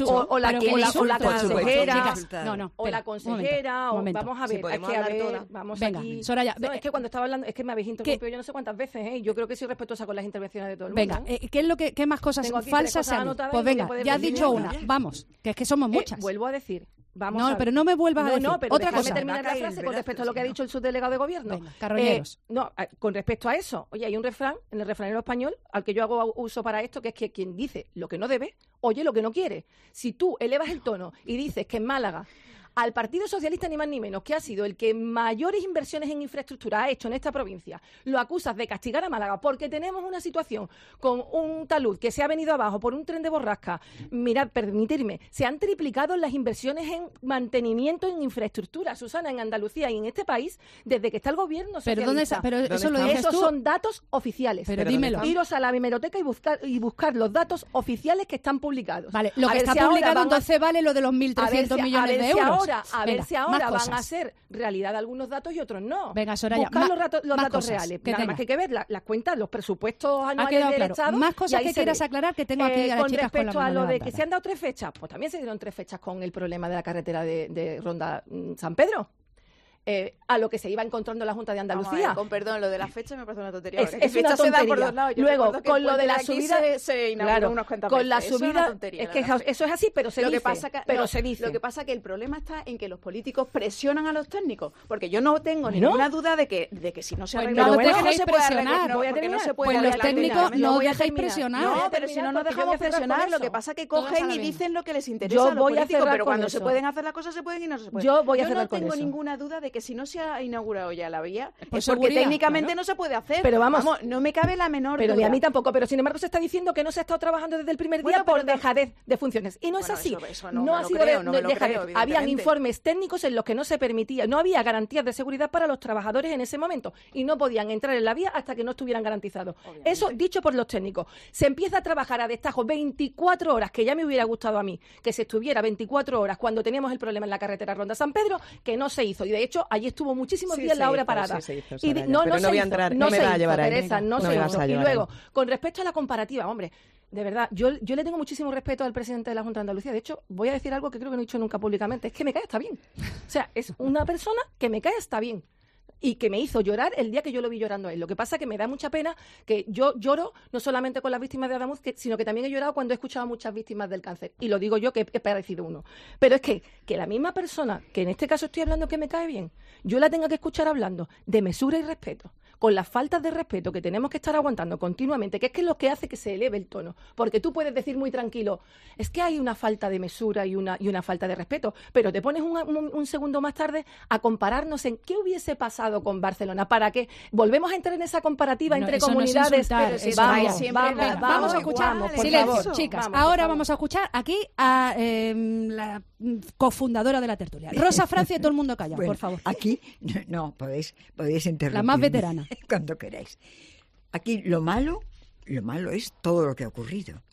consejera, o la consejera, vamos a ver, vamos aquí. Soraya, es que cuando estaba hablando, es que me habéis interrumpido yo no sé cuántas veces, yo creo que soy respetuosa con las intervenciones de todo el mundo. Venga, ¿qué más cosas falsas se han dicho? Pues venga, ya has dicho una, vamos, que es que somos muchas. Vuelvo a decir. Pero no me vuelvas a decir otra cosa. Terminar la frase con respecto a lo que ha dicho el subdelegado de gobierno. Venga, carroñeros. Con respecto a eso, oye, hay un refrán en el refranero español al que yo hago uso para esto, que es que quien dice lo que no debe, oye lo que no quiere. Si tú elevas el tono y dices que en Málaga al Partido Socialista, ni más ni menos, que ha sido el que mayores inversiones en infraestructura ha hecho en esta provincia, lo acusas de castigar a Málaga porque tenemos una situación con un talud que se ha venido abajo por un tren de borrasca. Mirad, permitirme, se han triplicado las inversiones en mantenimiento en infraestructura, Susana, en Andalucía y en este país, desde que está el gobierno socialista. Pero eso lo dices Esos tú. son datos oficiales. Pero dímelo. Iros a la hemeroteca y buscar los datos oficiales que están publicados. Vale, lo que está publicado entonces vale lo de los 1.300 millones de euros. A ver si ahora van a ser realidad algunos datos y otros no. Venga, Soraya, buscar los datos reales. Nada más que hay que ver las cuentas, los presupuestos anuales del Estado. Más cosas que quieras aclarar, que tengo aquí a las chicas con la mano respecto a lo de levantada. que se han dado 3 fechas, pues también se dieron 3 fechas con el problema de la carretera de Ronda San Pedro. A lo que se iba encontrando la Junta de Andalucía. Ver, con perdón, lo de la fecha me parece una tontería. Es una tontería. Luego, con lo de la subida, se inauguró unas cuantas con la veces. subida, es que eso es así, pero se dice. Se dice. Lo que pasa que el problema está en que los políticos presionan a los técnicos, porque yo no tengo ninguna duda de que si no se arregla, no no dejéis se puede presionar. Pues los técnicos no dejéis presionar. No, pero si no nos dejamos presionar, lo que pasa es que cogen y dicen lo que les interesa a los políticos, pero cuando se pueden hacer las cosas se pueden y no se pueden. Yo voy a cerrar no con tengo eso. ninguna duda de supone que si no se ha inaugurado ya la vía, Por es porque seguridad, técnicamente claro. no se puede hacer. Pero vamos, no me cabe la menor Pero ni duda. a mí tampoco. Pero sin embargo se está diciendo que no se ha estado trabajando desde el primer Bueno, día por pero dejadez de funciones. Y no es Bueno, así. eso no me ha lo sido creo, no me lo dejadez. creo, Habían evidentemente. informes técnicos en los que no se permitía, no había garantías de seguridad para los trabajadores en ese momento y no podían entrar en la vía hasta que no estuvieran garantizados. Eso dicho por los técnicos. Se empieza a trabajar a destajo 24 horas, que ya me hubiera gustado a mí que se estuviera 24 horas cuando teníamos el problema en la carretera Ronda San Pedro, que no se hizo. Y de hecho, allí estuvo muchísimos días la obra parada. Sí se hizo, Y Soraya, no pero se no voy a hizo, entrar, no no me se va a hizo, llevar ahí. Teresa, no No se me vas hizo. a Y llevar luego, ahí. con respecto a la comparativa, hombre, de verdad, yo le tengo muchísimo respeto al presidente de la Junta de Andalucía. De hecho, voy a decir algo que creo que no he dicho nunca públicamente. Es que me cae hasta bien. O sea, es una persona que me cae hasta bien. Y que me hizo llorar el día que yo lo vi llorando a él. Lo que pasa es que me da mucha pena que yo lloro no solamente con las víctimas de Adamuz, sino que también he llorado cuando he escuchado a muchas víctimas del cáncer. Y lo digo yo, que he parecido uno. Pero es que la misma persona, que en este caso estoy hablando que me cae bien, yo la tenga que escuchar hablando de mesura y respeto, con las faltas de respeto que tenemos que estar aguantando continuamente, que es lo que hace que se eleve el tono. Porque tú puedes decir muy tranquilo, es que hay una falta de mesura y una falta de respeto, pero te pones un segundo más tarde a compararnos en qué hubiese pasado con Barcelona. ¿Para qué? Volvemos a entrar en esa comparativa No, entre eso no es comunidades. insultar, Pero eso vamos, es siempre vamos a escuchar, vamos, por silencio, favor. chicas. Vamos, por Ahora favor. vamos a escuchar aquí a cofundadora de la tertulia, Rosa Francia, y todo el mundo calla, Bueno, por favor. Aquí, no, podéis interrumpir. La más veterana. Cuando queráis. Aquí lo malo es todo lo que ha ocurrido.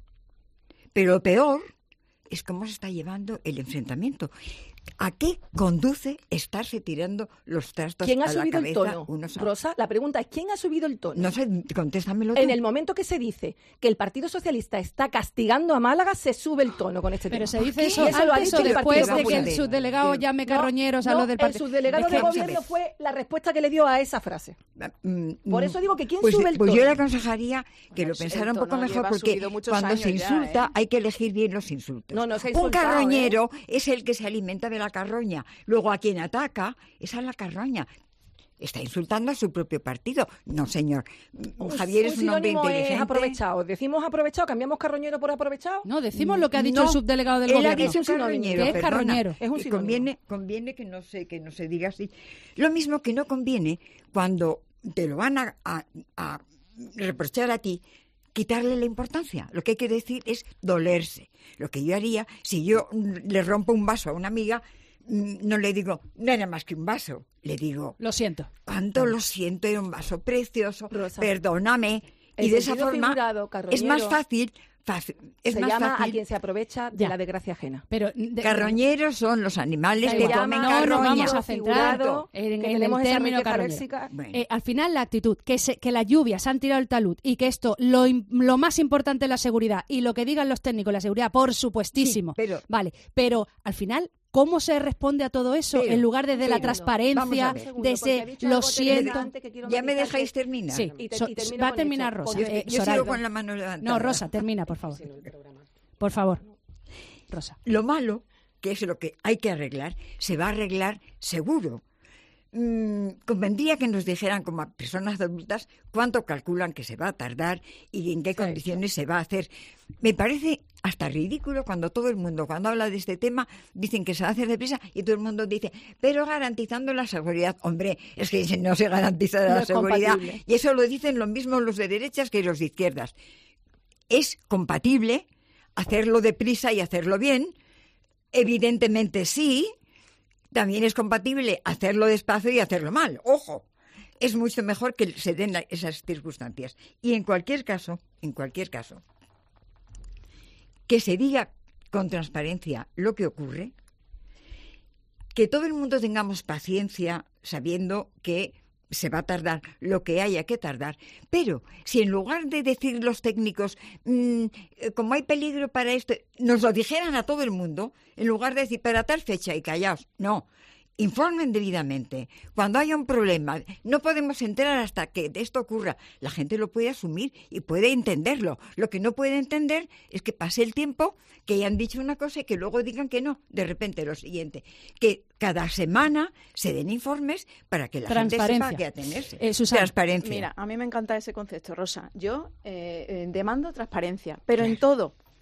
Pero lo peor es cómo se está llevando el enfrentamiento. ¿A qué conduce estarse tirando los trastos ¿Quién ha a la subido el cabeza tono? unos a Rosa, la pregunta es ¿quién ha subido el tono? No sé, contéstamelo tú. En el momento que se dice que el Partido Socialista está castigando a Málaga, se sube el tono con este Pero tema. se dice qué? eso Eso lo ha antes dicho o el después Partido de que el Popular. subdelegado llame carroñeros a los del El partido. subdelegado Es que de vamos a gobierno ver. fue la respuesta que le dio a esa frase. Por eso digo que ¿quién pues, sube el pues tono? yo le aconsejaría que Bueno, lo pensara un el poco tono mejor, lleva porque subido muchos cuando se años ya, insulta ¿eh? hay que elegir bien los insultos. No, se ha Un insultado, carroñero es el que se alimenta de la carroña. Luego a quien ataca es a la carroña. Está insultando a su propio partido. No, señor. Javier es un hombre sinónimo inteligente. es aprovechado. Decimos aprovechado, cambiamos carroñero por aprovechado. No, decimos lo que ha dicho No, el subdelegado del él ha gobierno. dicho Es un sinónimo. carroñero, Que es perdona. carroñero. Es un Y sinónimo. conviene que no se diga así. Lo mismo que no conviene cuando te lo van a reprochar a ti, quitarle la importancia. Lo que hay que decir es dolerse. Lo que yo haría, si yo le rompo un vaso a una amiga, no le digo, no era más que un vaso. Le digo, Lo siento. cuánto lo siento, era un vaso precioso, Rosa, perdóname. el Y de esa sentido forma figurado, es más carroñero, fácil, es se más llama fácil. a quien se aprovecha de Ya. la desgracia ajena. Pero Carroñeros son los animales Da que igual. comen No, carroña. nos vamos a centrar Figurado, en que el tenemos esa término riqueza carroñero. léxica. Bueno, Al final la actitud, que las lluvias han tirado el talud y que esto, lo más importante es la seguridad y lo que digan los técnicos, la seguridad, por supuestísimo. Sí, Vale, pero al final, ¿cómo se responde a todo eso Pero, en lugar desde la pero, transparencia, vamos a ver. desde lo siento? ¿ya me dejáis terminar? Sí, Y va a terminar Rosa. Yo, yo Soraya. sigo con la mano levantada. No, Rosa, termina, por favor. Por favor. Rosa. Lo malo, que es lo que hay que arreglar, se va a arreglar seguro. Convendría que nos dijeran como a personas adultas cuánto calculan que se va a tardar y en qué condiciones se va a hacer. Me parece hasta ridículo cuando todo el mundo, cuando habla de este tema, dicen que se va a hacer deprisa y todo el mundo dice, pero garantizando la seguridad. Hombre, es que no se garantiza No la es seguridad. compatible. Y eso lo dicen lo mismo los de derechas que los de izquierdas. Es compatible hacerlo deprisa y hacerlo bien. Evidentemente sí. También es compatible hacerlo despacio y hacerlo mal. ¡Ojo! Es mucho mejor que se den esas circunstancias. Y en cualquier caso, que se diga con transparencia lo que ocurre, que todo el mundo tengamos paciencia sabiendo que se va a tardar lo que haya que tardar, pero si en lugar de decir los técnicos, como hay peligro para esto, nos lo dijeran a todo el mundo, en lugar de decir para tal fecha y callaos, no, informen debidamente. Cuando haya un problema, no podemos enterar hasta que esto ocurra. La gente lo puede asumir y puede entenderlo. Lo que no puede entender es que pase el tiempo, que hayan dicho una cosa y que luego digan que no. De repente lo siguiente, que cada semana se den informes para que la gente sepa a qué atenerse. Susana, Transparencia. Mira, a mí me encanta ese concepto, Rosa. Yo demando transparencia, pero en todo.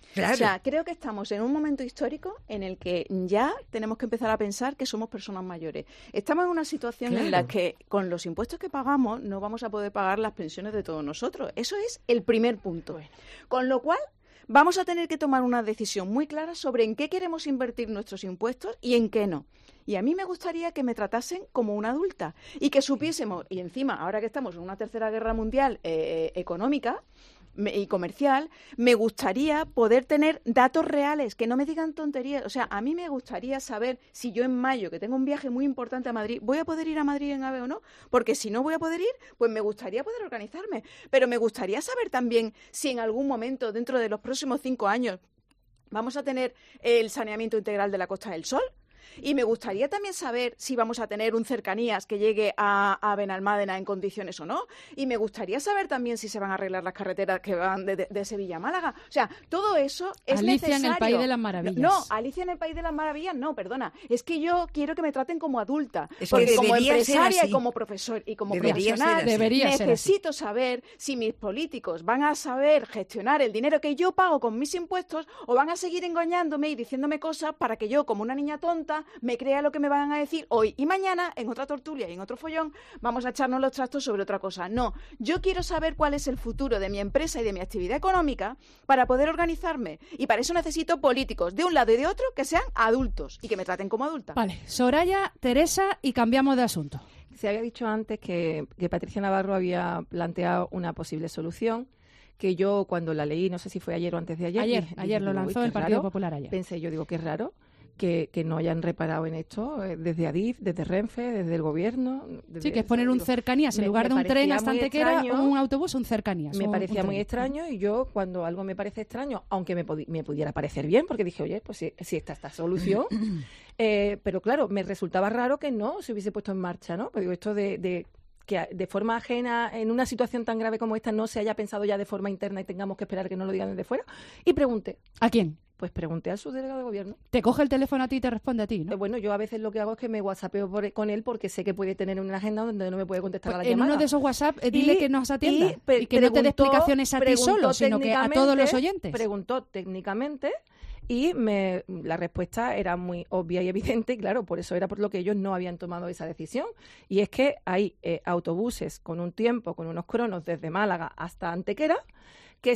Claro. O sea, creo que estamos en un momento histórico en el que ya tenemos que empezar a pensar que somos personas mayores. Estamos en una situación en la que con los impuestos que pagamos no vamos a poder pagar las pensiones de todos nosotros. Eso es el primer punto. Con lo cual, vamos a tener que tomar una decisión muy clara sobre en qué queremos invertir nuestros impuestos y en qué no. Y a mí me gustaría que me tratasen como una adulta y que supiésemos, y encima, ahora que estamos en una tercera guerra mundial económica y comercial, me gustaría poder tener datos reales, que no me digan tonterías. O sea, a mí me gustaría saber si yo en mayo, que tengo un viaje muy importante a Madrid, voy a poder ir a Madrid en AVE o no, porque si no voy a poder ir, pues me gustaría poder organizarme. Pero me gustaría saber también si en algún momento, dentro de los próximos 5 años, vamos a tener el saneamiento integral de la Costa del Sol. Y me gustaría también saber si vamos a tener un cercanías que llegue a Benalmádena en condiciones o no. Y me gustaría saber también si se van a arreglar las carreteras que van de Sevilla a Málaga. O sea, todo eso es necesario. Alicia en el País de las Maravillas. No, Alicia en el País de las Maravillas no, perdona. Es que yo quiero que me traten como adulta. Es porque que como empresaria ser y como profesor y como Debería profesional Debería ser necesito saber si mis políticos van a saber gestionar el dinero que yo pago con mis impuestos o van a seguir engañándome y diciéndome cosas para que yo, como una niña tonta, me crea lo que me van a decir hoy y mañana en otra tertulia y en otro follón vamos a echarnos los trastos sobre otra cosa. No, yo quiero saber cuál es el futuro de mi empresa y de mi actividad económica para poder organizarme y para eso necesito políticos de un lado y de otro que sean adultos y que me traten como adulta. Vale, Soraya, Teresa y cambiamos de asunto. Se había dicho antes que Patricia Navarro había planteado una posible solución que yo cuando la leí, no sé si fue ayer o antes de ayer. Ayer lo lanzó el Partido Popular ayer. Pensé, yo digo, qué raro que no hayan reparado en esto desde Adif, desde Renfe, desde el Gobierno. Sí, que es poner un cercanías en lugar de un tren hasta Antequera o un autobús, un cercanías. Me parecía muy extraño y yo cuando algo me parece extraño, aunque me pudiera parecer bien, porque dije, oye, pues si está esta solución, pero claro, me resultaba raro que no se hubiese puesto en marcha, ¿no? Pues digo, esto de que de forma ajena, en una situación tan grave como esta, no se haya pensado ya de forma interna y tengamos que esperar que no lo digan desde fuera. Y pregunté. ¿A quién? Pues pregunté al subdelegado de Gobierno. Te coge el teléfono a ti y te responde a ti, ¿no? Bueno, yo a veces lo que hago es que me whatsappeo con él porque sé que puede tener una agenda donde no me puede contestar pues a la llamada. En uno de esos WhatsApp, dile que nos atienda y que no te dé explicaciones a ti solo, sino que a todos los oyentes. Preguntó técnicamente y la respuesta era muy obvia y evidente, y claro, por eso era por lo que ellos no habían tomado esa decisión. Y es que hay autobuses con un tiempo, con unos cronos desde Málaga hasta Antequera, que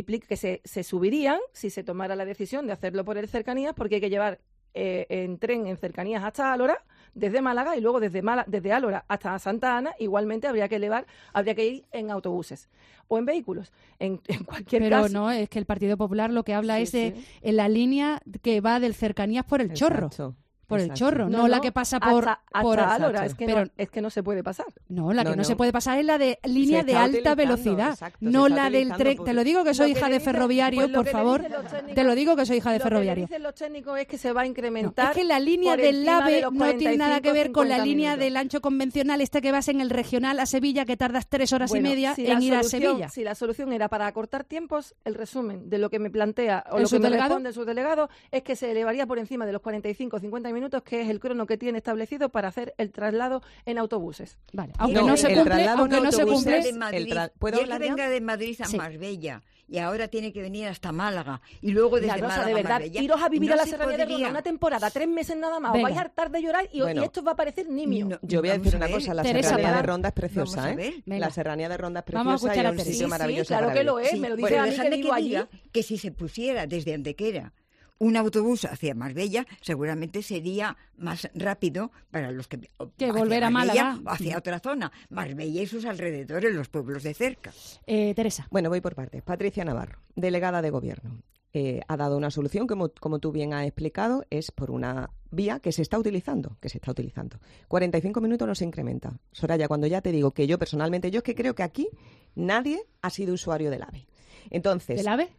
se subirían si se tomara la decisión de hacerlo por el cercanías, porque hay que llevar en tren en cercanías hasta Álora, desde Málaga, y luego desde Álora hasta Santa Ana, igualmente habría que ir en autobuses o en vehículos, en cualquier caso. Pero no, es que el Partido Popular lo que habla es de en la línea que va del cercanías por el Chorro. Por el Chorro, no la que pasa hasta Álora, es que no se puede pasar. No, la que no se puede pasar es la de línea de alta velocidad, no la del tren. Te lo digo que soy hija de ferroviario, por favor. Te lo digo que soy hija de ferroviario. Lo que dicen los técnicos es que se va a incrementar. No, es que la línea del AVE no tiene nada que ver con la línea del ancho convencional, que vas en el regional a Sevilla, que tardas 3 horas y media en ir a Sevilla. Si la solución era para acortar tiempos, el resumen de lo que me plantea o lo que me responde el subdelegado es que se elevaría por encima de los 45-50 minutos, que es el crono que tiene establecido para hacer el traslado en autobuses. Vale, aunque no se cumple, ¿Puedo hablar? Que venga de Madrid a Marbella y ahora tiene que venir hasta Málaga y luego desde Málaga de verdad, Marbella. Iros a vivir a la Serranía de Ronda una temporada, 3 meses nada más, os vais a hartar de llorar y esto va a parecer nimio. Yo voy a decir una cosa, la Serranía de Ronda es preciosa, La Serranía de Ronda es preciosa y es un sitio maravilloso. Claro que lo es, me lo dice a mí que vivo allí. Que si se pusiera desde Antequera un autobús hacia Marbella seguramente sería más rápido para los que volver a Málaga hacia otra zona, Marbella y sus alrededores, los pueblos de cerca. Teresa. Bueno, voy por partes. Patricia Navarro, delegada de Gobierno, ha dado una solución que, como tú bien has explicado, es por una vía que se está utilizando. 45 minutos no se incrementa. Soraya, cuando ya te digo que yo personalmente, yo es que creo que aquí nadie ha sido usuario del AVE. Entonces, ¿del AVE?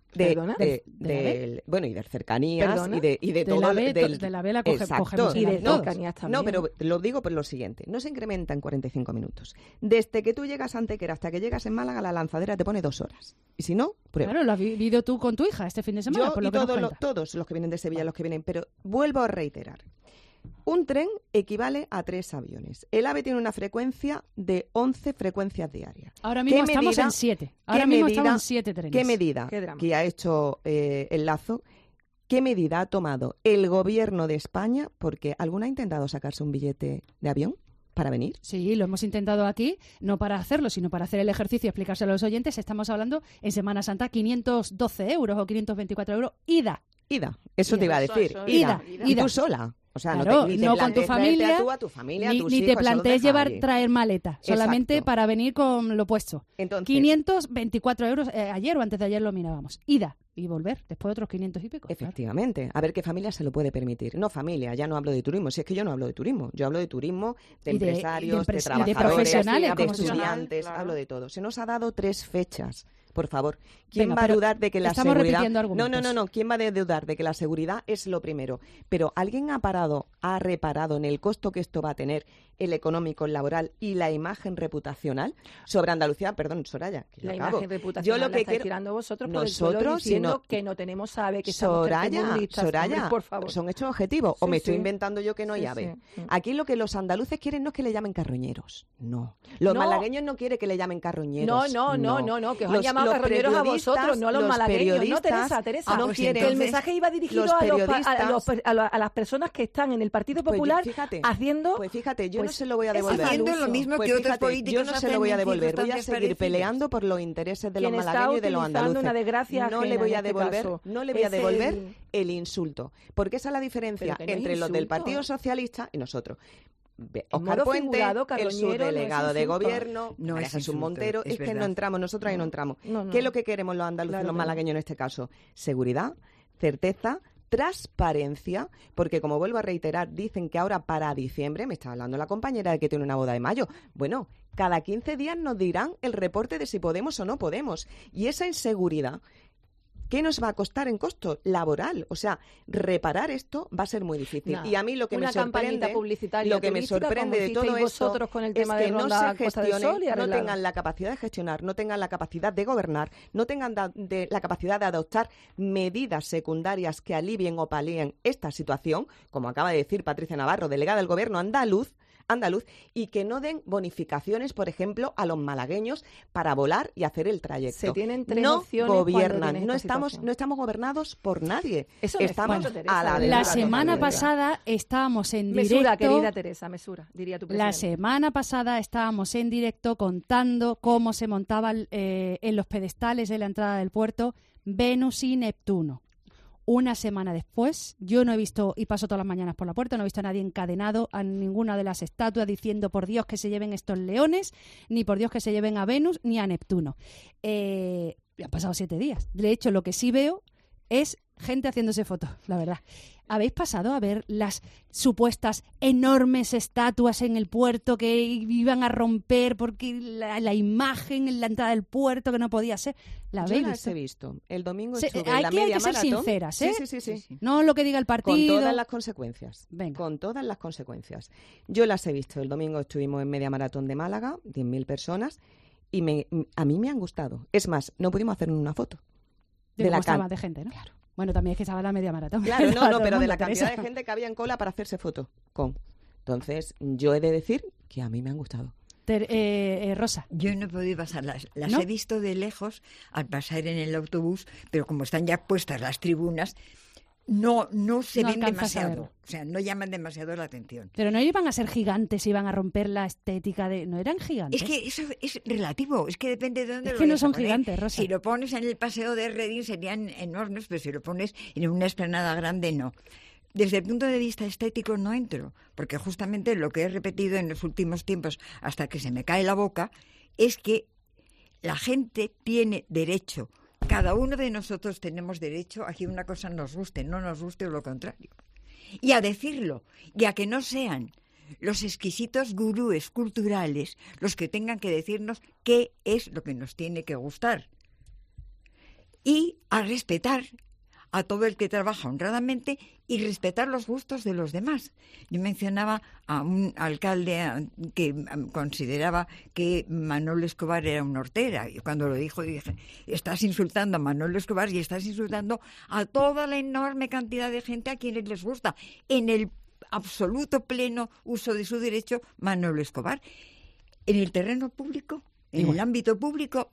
Bueno, y de cercanías y de todo. Del AVE la cogemos y de cercanías también. No, pero lo digo por lo siguiente. No se incrementa en 45 minutos. Desde que tú llegas a Antequera hasta que llegas en Málaga, la lanzadera te pone 2 horas. Y si no, prueba. Claro, lo has vivido tú con tu hija este fin de semana. Yo y todos los que vienen de Sevilla, los que vienen. Pero vuelvo a reiterar. Un tren equivale a 3 aviones. El AVE tiene una frecuencia de 11 frecuencias diarias. Ahora mismo estamos en 7. Ahora mismo estamos en 7 trenes. ¿Qué medida que ha hecho el Lazo? ¿Qué medida ha tomado el gobierno de España? Porque ¿alguna ha intentado sacarse un billete de avión para venir? Sí, lo hemos intentado aquí, no para hacerlo, sino para hacer el ejercicio y explicárselo a los oyentes. Estamos hablando en Semana Santa 512 euros o 524 euros ida. Eso te iba a decir. Ida. Y tú sola. O sea, claro, ni te no con tu familia, a tu familia, ni, a tus ni hijos, te plantees traer maleta, solamente Exacto. para venir con lo puesto. Entonces, 524 euros, ayer o antes de ayer lo mirábamos, ida y volver, después otros 500 y pico. Efectivamente, claro. A ver qué familia se lo puede permitir. No familia, ya no hablo de turismo, si es que yo no hablo de turismo, yo hablo de turismo, de empresarios, de trabajadores, de profesionales, de estudiantes, claro. Hablo de todo. Se nos ha dado 3 fechas. Por favor, ¿quién Venga, va a dudar de que la estamos seguridad... repitiendo argumentos. No, ¿quién va a dudar de que la seguridad es lo primero? Pero ¿alguien ha reparado en el costo que esto va a tener, el económico, el laboral y la imagen reputacional sobre Andalucía? Perdón, Soraya, que La yo acabo. imagen reputacional Yo lo que estáis quiero... tirando vosotros por Nosotros, el suelo diciendo sino... que no tenemos AVE, que estamos tercermundistas. Soraya, por favor. son hechos objetivos. O Sí, me estoy sí. inventando yo que no hay Sí, AVE. sí. Aquí lo que los andaluces quieren no es que le llamen carroñeros. No. Los No. malagueños no quieren que le llamen carroñeros. No, que os han llamado carroñeros a vosotros, no a los malagueños. No, Teresa. no quieren. Que el mensaje iba dirigido a las personas que están en el Partido Popular haciendo... Pues fíjate, yo no se lo voy a devolver. Haciendo lo mismo que otros políticos yo no se lo voy a devolver. Voy a seguir peleando por los intereses de los malagueños y de los andaluces. Una desgracia no le voy a devolver, devolver el insulto. Porque esa es la diferencia entre los del Partido Socialista y nosotros. Óscar Puente, el subdelegado de gobierno, María Jesús Montero, es que no entramos, nosotros ahí no entramos. ¿Qué es lo que queremos los andaluces y los malagueños en este caso? Seguridad, certeza, transparencia, porque como vuelvo a reiterar, dicen que ahora para diciembre, me está hablando la compañera de que tiene una boda de mayo, bueno, cada 15 días nos dirán el reporte de si podemos o no podemos, y esa inseguridad, ¿qué nos va a costar en costo laboral? O sea, reparar esto va a ser muy difícil. Nada. Y a mí lo que Una me sorprende, publicitaria lo que me sorprende de todo esto con el es tema que de no Ronda se Costa del Sol y gestionen, no arreglarlo. tengan la capacidad de gestionar, no tengan la capacidad de gobernar, no tengan la capacidad de adoptar medidas secundarias que alivien o palíen esta situación, como acaba de decir Patricia Navarro, delegada del Gobierno andaluz, y que no den bonificaciones, por ejemplo, a los malagueños para volar y hacer el trayecto. Se tienen 3 no opciones gobiernan, no esta estamos situación. gobernados por nadie. Eso no es estamos cierto, Teresa. a la La deriva semana total. pasada estábamos en directo. Mesura, querida Teresa, mesura, diría tu presidente. La semana pasada estábamos en directo contando cómo se montaban en los pedestales de la entrada del puerto Venus y Neptuno. Una semana después, yo no he visto, y paso todas las mañanas por la puerta, no he visto a nadie encadenado a ninguna de las estatuas diciendo por Dios que se lleven estos leones, ni por Dios que se lleven a Venus ni a Neptuno. Han pasado 7 días. De hecho, lo que sí veo es gente haciéndose fotos, la verdad. ¿Habéis pasado a ver las supuestas enormes estatuas en el puerto que iban a romper porque la imagen en la entrada del puerto que no podía ser? ¿La Yo habéis las he visto. El domingo estuve en aquí la hay media que ser maratón. sinceras, ¿eh? Sí. No lo que diga el Con partido. todas las consecuencias. Venga. Con todas las consecuencias. Yo las he visto. El domingo estuvimos en media maratón de Málaga, 10.000 personas, y a mí me han gustado. Es más, no pudimos hacer una foto. De la cómo estaba de gente, ¿no? Claro. Bueno, también es que estaba la media maratón. Claro, Estaba todo no, el pero de mundo, la cantidad Teresa. de gente que había en cola para hacerse fotos con. Entonces, yo he de decir que a mí me han gustado. Rosa. Yo no he podido pasarlas. Las ¿No? he visto de lejos al pasar en el autobús, pero como están ya puestas las tribunas, no se No ven alcanzas a demasiado. verlo. O sea, no llaman demasiado la atención. Pero no iban a ser gigantes, iban a romper la estética de... No eran gigantes. Es que eso es relativo, es que depende de dónde Es lo que no vayas a son poner. gigantes, Rosa. Si lo pones en el paseo de Reding serían enormes, pero si lo pones en una explanada grande, no. Desde el punto de vista estético no entro, porque justamente lo que he repetido en los últimos tiempos hasta que se me cae la boca es que la gente tiene derecho, cada uno de nosotros tenemos derecho a que una cosa nos guste, no nos guste o lo contrario. Y a decirlo, y a que no sean los exquisitos gurúes culturales los que tengan que decirnos qué es lo que nos tiene que gustar. Y a respetar a todo el que trabaja honradamente y respetar los gustos de los demás. Yo mencionaba a un alcalde que consideraba que Manolo Escobar era un hortera, y cuando lo dijo dije, estás insultando a Manolo Escobar y estás insultando a toda la enorme cantidad de gente a quienes les gusta. En el absoluto pleno uso de su derecho Manolo Escobar. En el terreno público, en el ámbito público,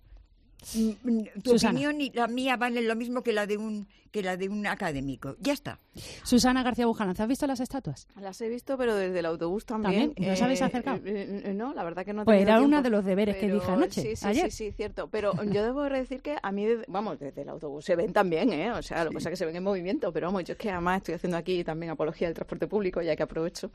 tu Susana. opinión y la mía valen lo mismo que la de un académico. Ya está. Susana García Bujalance, ¿has visto las estatuas? Las he visto, pero desde el autobús también. ¿También? ¿No os habéis acercado? No, la verdad que no he Pues tenido era tiempo. uno de los deberes que dije anoche, ayer. Sí, cierto. Pero yo debo decir que a mí, desde el autobús se ven también, ¿eh? O sea, lo que pasa es que se ven en movimiento, pero vamos, yo es que además estoy haciendo aquí también apología del transporte público, ya que aprovecho.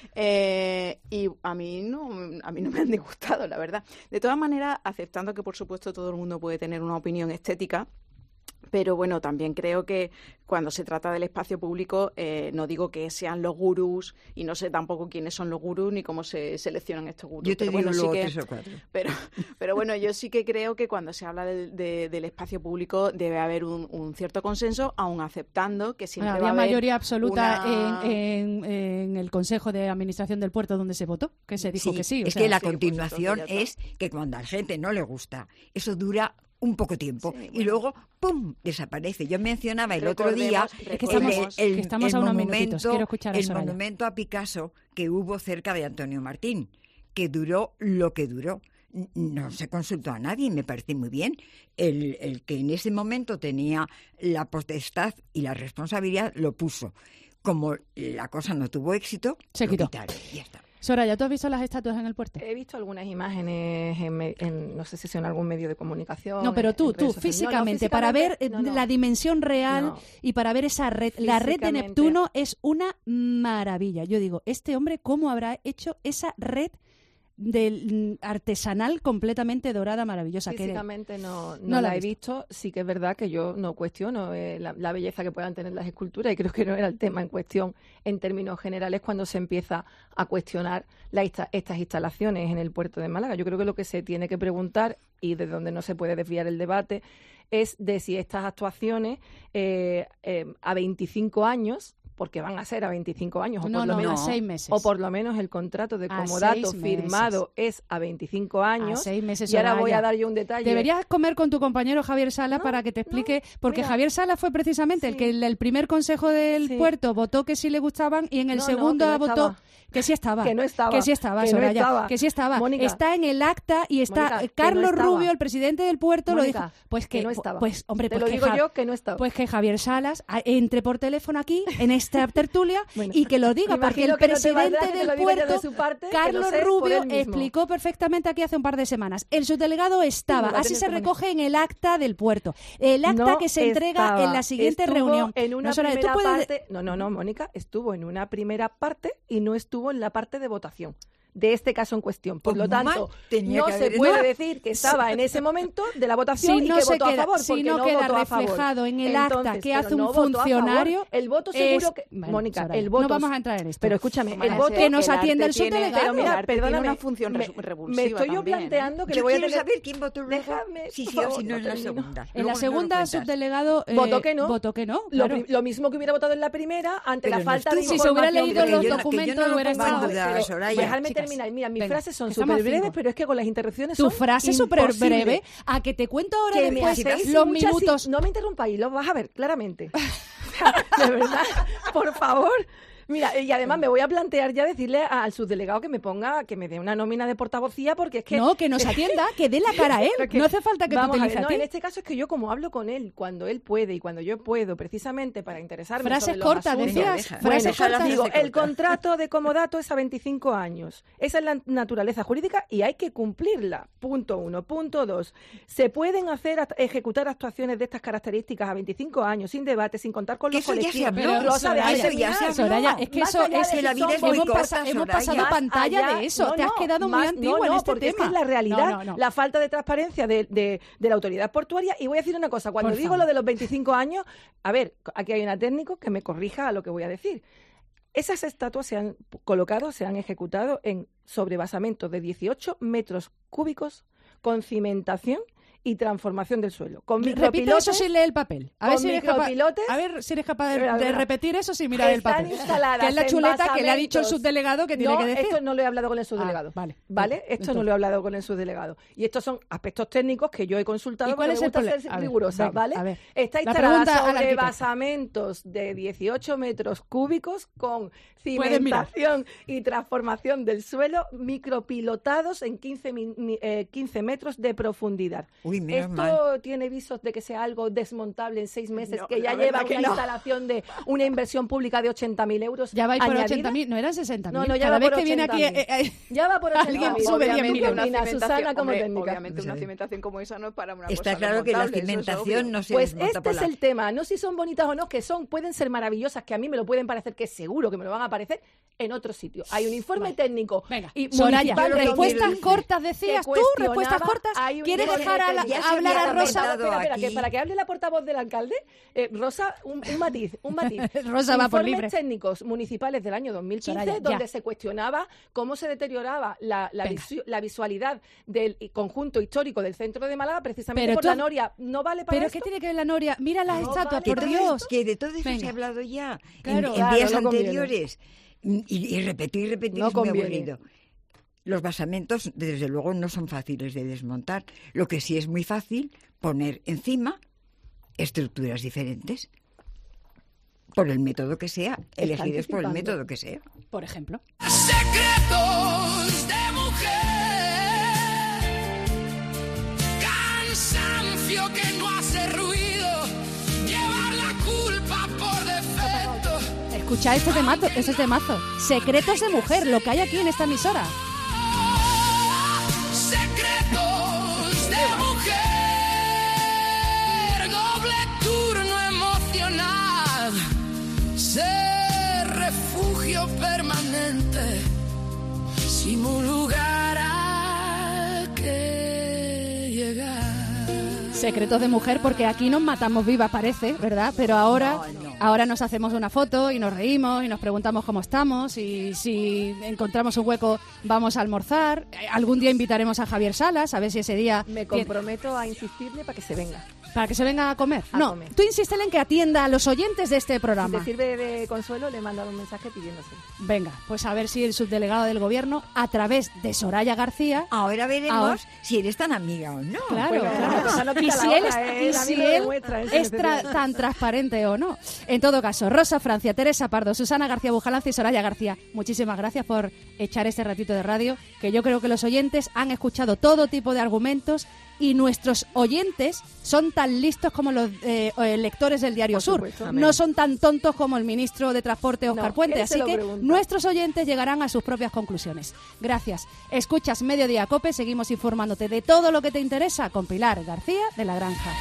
Y a mí no me han disgustado, la verdad. De todas maneras, aceptando que por supuesto todo el mundo puede tener una opinión estética, pero bueno, también creo que cuando se trata del espacio público, no digo que sean los gurús, y no sé tampoco quiénes son los gurús ni cómo se seleccionan estos gurús. Yo te digo luego 3 o 4. Pero bueno, yo sí que creo que cuando se habla del espacio público debe haber un cierto consenso, aun aceptando que siempre Había va a haber mayoría absoluta una... en el Consejo de Administración del Puerto donde se votó, que se dijo que sí. Es que la continuación es que cuando a la gente no le gusta, eso dura un poco tiempo y luego ¡pum! Desaparece. Yo mencionaba el otro día que estamos a unos minutitos. Quiero escuchar a Soraya. Monumento a Picasso que hubo cerca de Antonio Martín, que duró lo que duró. No se consultó a nadie, me parece muy bien. El que en ese momento tenía la potestad y la responsabilidad lo puso. Como la cosa no tuvo éxito, se lo quitó. quitaron. Ya está. Soraya, ¿tú has visto las estatuas en el puerto? He visto algunas imágenes no sé si son algún medio de comunicación. No, pero tú físicamente, para ver la dimensión real y para ver esa red. La red de Neptuno es una maravilla. Yo digo, este hombre, ¿cómo habrá hecho esa red artesanal completamente dorada, maravillosa? Físicamente no la he visto. Sí que es verdad que yo no cuestiono la belleza que puedan tener las esculturas, y creo que no era el tema en cuestión en términos generales cuando se empieza a cuestionar estas instalaciones en el puerto de Málaga. Yo creo que lo que se tiene que preguntar, y de donde no se puede desviar el debate, es de si estas actuaciones a 25 años, porque van a ser a 25 años, o por lo menos a 6 meses. O por lo menos el contrato de comodato firmado es a 25 años. A 6 meses. Y ahora voy a dar yo un detalle. Deberías comer con tu compañero Javier Sala para que te explique, porque Javier Sala fue precisamente el que en el primer consejo del puerto votó que sí le gustaban, y en el segundo votó que sí estaba. Que no estaba. Que sí estaba, Soraya. Que sí estaba. Mónica, está en el acta y está Mónica, Carlos no Rubio, el presidente del puerto, Mónica, lo dijo. Pues que no estaba. Pues hombre, te pues lo que digo yo que no estaba. Pues que Javier Salas entre por teléfono aquí en esta tertulia bueno, y que lo diga, porque el presidente del puerto, Carlos Rubio, explicó perfectamente aquí hace un par de semanas. El subdelegado estaba, así se recoge en el acta del puerto. El acta que se entrega en la siguiente reunión. En una primera parte. No, Mónica, estuvo en una primera parte y no estuvo en la parte de votación de este caso en cuestión. Por lo tanto, no se puede decir que estaba en ese momento de la votación y que votó a favor, porque no queda votó a favor. reflejado en el acta que hace un funcionario. El voto seguro que... Mónica, el voto... No vamos a entrar en esto. Pero escúchame, el voto... Que nos atiende el subdelegado. Pero mira, perdóname, una función revulsiva. Me estoy yo planteando que le voy a tener... saber quién votó luego. Déjame, sí o si no en la segunda. En la segunda, subdelegado votó que no. Votó que no. Lo mismo que hubiera votado en la primera, ante la falta de información. Si se hubiera leído los documentos, no hubiera estado. Déjame terminar. Mira, mis frases son súper breves, pero es que con las interrupciones tu frase súper breve, a que te cuento ahora después los minutos. No me interrumpáis, lo vas a ver claramente. De verdad, por favor. Mira, y además me voy a plantear ya decirle al subdelegado que me dé una nómina de portavocía, porque es que... No, que nos atienda, que dé la cara a él. No hace falta que tú te eliges a ti. En este caso es que yo, como hablo con él cuando él puede y cuando yo puedo, precisamente para interesarme frases sobre cortas, los asuntos. decías. Frases cortas. Digo, el contrato de comodato es a 25 años. Esa es la naturaleza jurídica y hay que cumplirla. Punto 1. Punto 2. Se pueden ejecutar actuaciones de estas características a 25 años, sin debate, sin contar con los colectivos. Soraya, es que eso es que la vida es muy corta, hemos pasado pantalla de eso. Te has quedado muy antiguo en este tema. Es que es la realidad, la falta de transparencia de la autoridad portuaria. Y voy a decir una cosa, cuando digo lo de los 25 años, a ver, aquí hay una técnico que me corrija a lo que voy a decir. Esas estatuas se han ejecutado en sobrevasamientos de 18 metros cúbicos con cimentación y transformación del suelo. Con Repite micropilotes, eso sin leer el papel. A ver si eres capaz, de repetir eso sin mirar el papel. Que es la chuleta que le ha dicho el subdelegado que tiene que decir. Esto no lo he hablado con el subdelegado. Vale. Esto no lo he hablado con el subdelegado. Y estos son aspectos técnicos que yo he consultado. ¿Y cuál es el problema? Ser rigurosa, ¿vale? A ver. Está instalada sobre basamentos de 18 metros cúbicos con cimentación y transformación del suelo, micropilotados en 15 metros de profundidad. Uy, menos ¿Esto mal. tiene visos de que sea algo desmontable en 6 meses, que ya lleva una instalación de una inversión pública de 80.000 euros? Ya vais por añadida? 80.000, no eran 60.000. No, ya Cada va vez por que viene aquí 80.000. Ya va por 80.000. alguien sube 10.000 euros. Susana, como técnica. Obviamente una cimentación como esa no es para una Está cosa claro que la desmontable, eso es cimentación obvio. no se Pues desmonta este por es la... el tema, no si son bonitas o no, que pueden ser maravillosas, que a mí me lo pueden parecer, que seguro que me lo van a parecer en otro sitio. Hay un informe técnico. Venga, y Soraya, municipal de respuestas 2015 cortas decías tú, que respuestas cortas. hay un ¿Quieres informe dejar técnico. Ya se hablar había a Rosa? comentado Espera, aquí. que para que hable la portavoz del alcalde, Rosa, un matiz. Rosa va por libre. Informes técnicos municipales del año 2015, Soraya, ya. donde se cuestionaba cómo se deterioraba la visualidad del conjunto histórico del centro de Málaga, precisamente Pero por tú- la noria. ¿No vale para ¿Pero esto? qué tiene que ver la noria? Mira las No estatuas, vale Que por para Dios. que de todo eso se Venga. ha hablado ya Claro, en días no conviene. anteriores. Y repetir No es muy conviene. aburrido. Los basamentos, desde luego, no son fáciles de desmontar. Lo que sí es muy fácil, poner encima estructuras diferentes. Por el método que sea, elegidos por el anticipando. método que sea. Por ejemplo. Secretos de mujer, cansancio que no hace ruido, llevar la culpa por defecto. Escucha ese temazo. Secretos de mujer, lo que hay aquí en esta emisora. Secretos de mujer, doble turno emocional, ser refugio permanente, sin un lugar al que llegar. Secretos de mujer, porque aquí nos matamos vivas, parece, ¿verdad? Pero ahora nos hacemos una foto y nos reímos y nos preguntamos cómo estamos y si encontramos un hueco vamos a almorzar. Algún día invitaremos a Javier Salas, a ver si ese día... Me comprometo a insistirle para que se venga. ¿Para que se venga a comer? A No, comer. tú insístele en que atienda a los oyentes de este Si programa. te sirve de consuelo, le he mandado un mensaje pidiéndose. Venga, pues a ver si el subdelegado del gobierno, a través de Soraya García... Ahora veremos Ahora- si eres tan amiga o no. Claro, Bueno, claro. una cosa no Y quita si la él, otra, y a mí si me lo él demuestra, es ese necesidad. tan transparente o no. En todo caso, Rosa Francia, Teresa Pardo, Susana García Bujalance y Soraya García, muchísimas gracias por echar este ratito de radio, que yo creo que los oyentes han escuchado todo tipo de argumentos y nuestros oyentes son tan listos como los lectores del Diario Por Sur. supuesto. No son tan tontos como el ministro de Transporte, Óscar No, Puente. él se Así lo que pregunta. nuestros oyentes llegarán a sus propias conclusiones. Gracias. Escuchas Mediodía Cope, seguimos informándote de todo lo que te interesa con Pilar García de La Granja.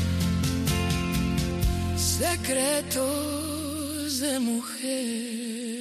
Secretos de mujer.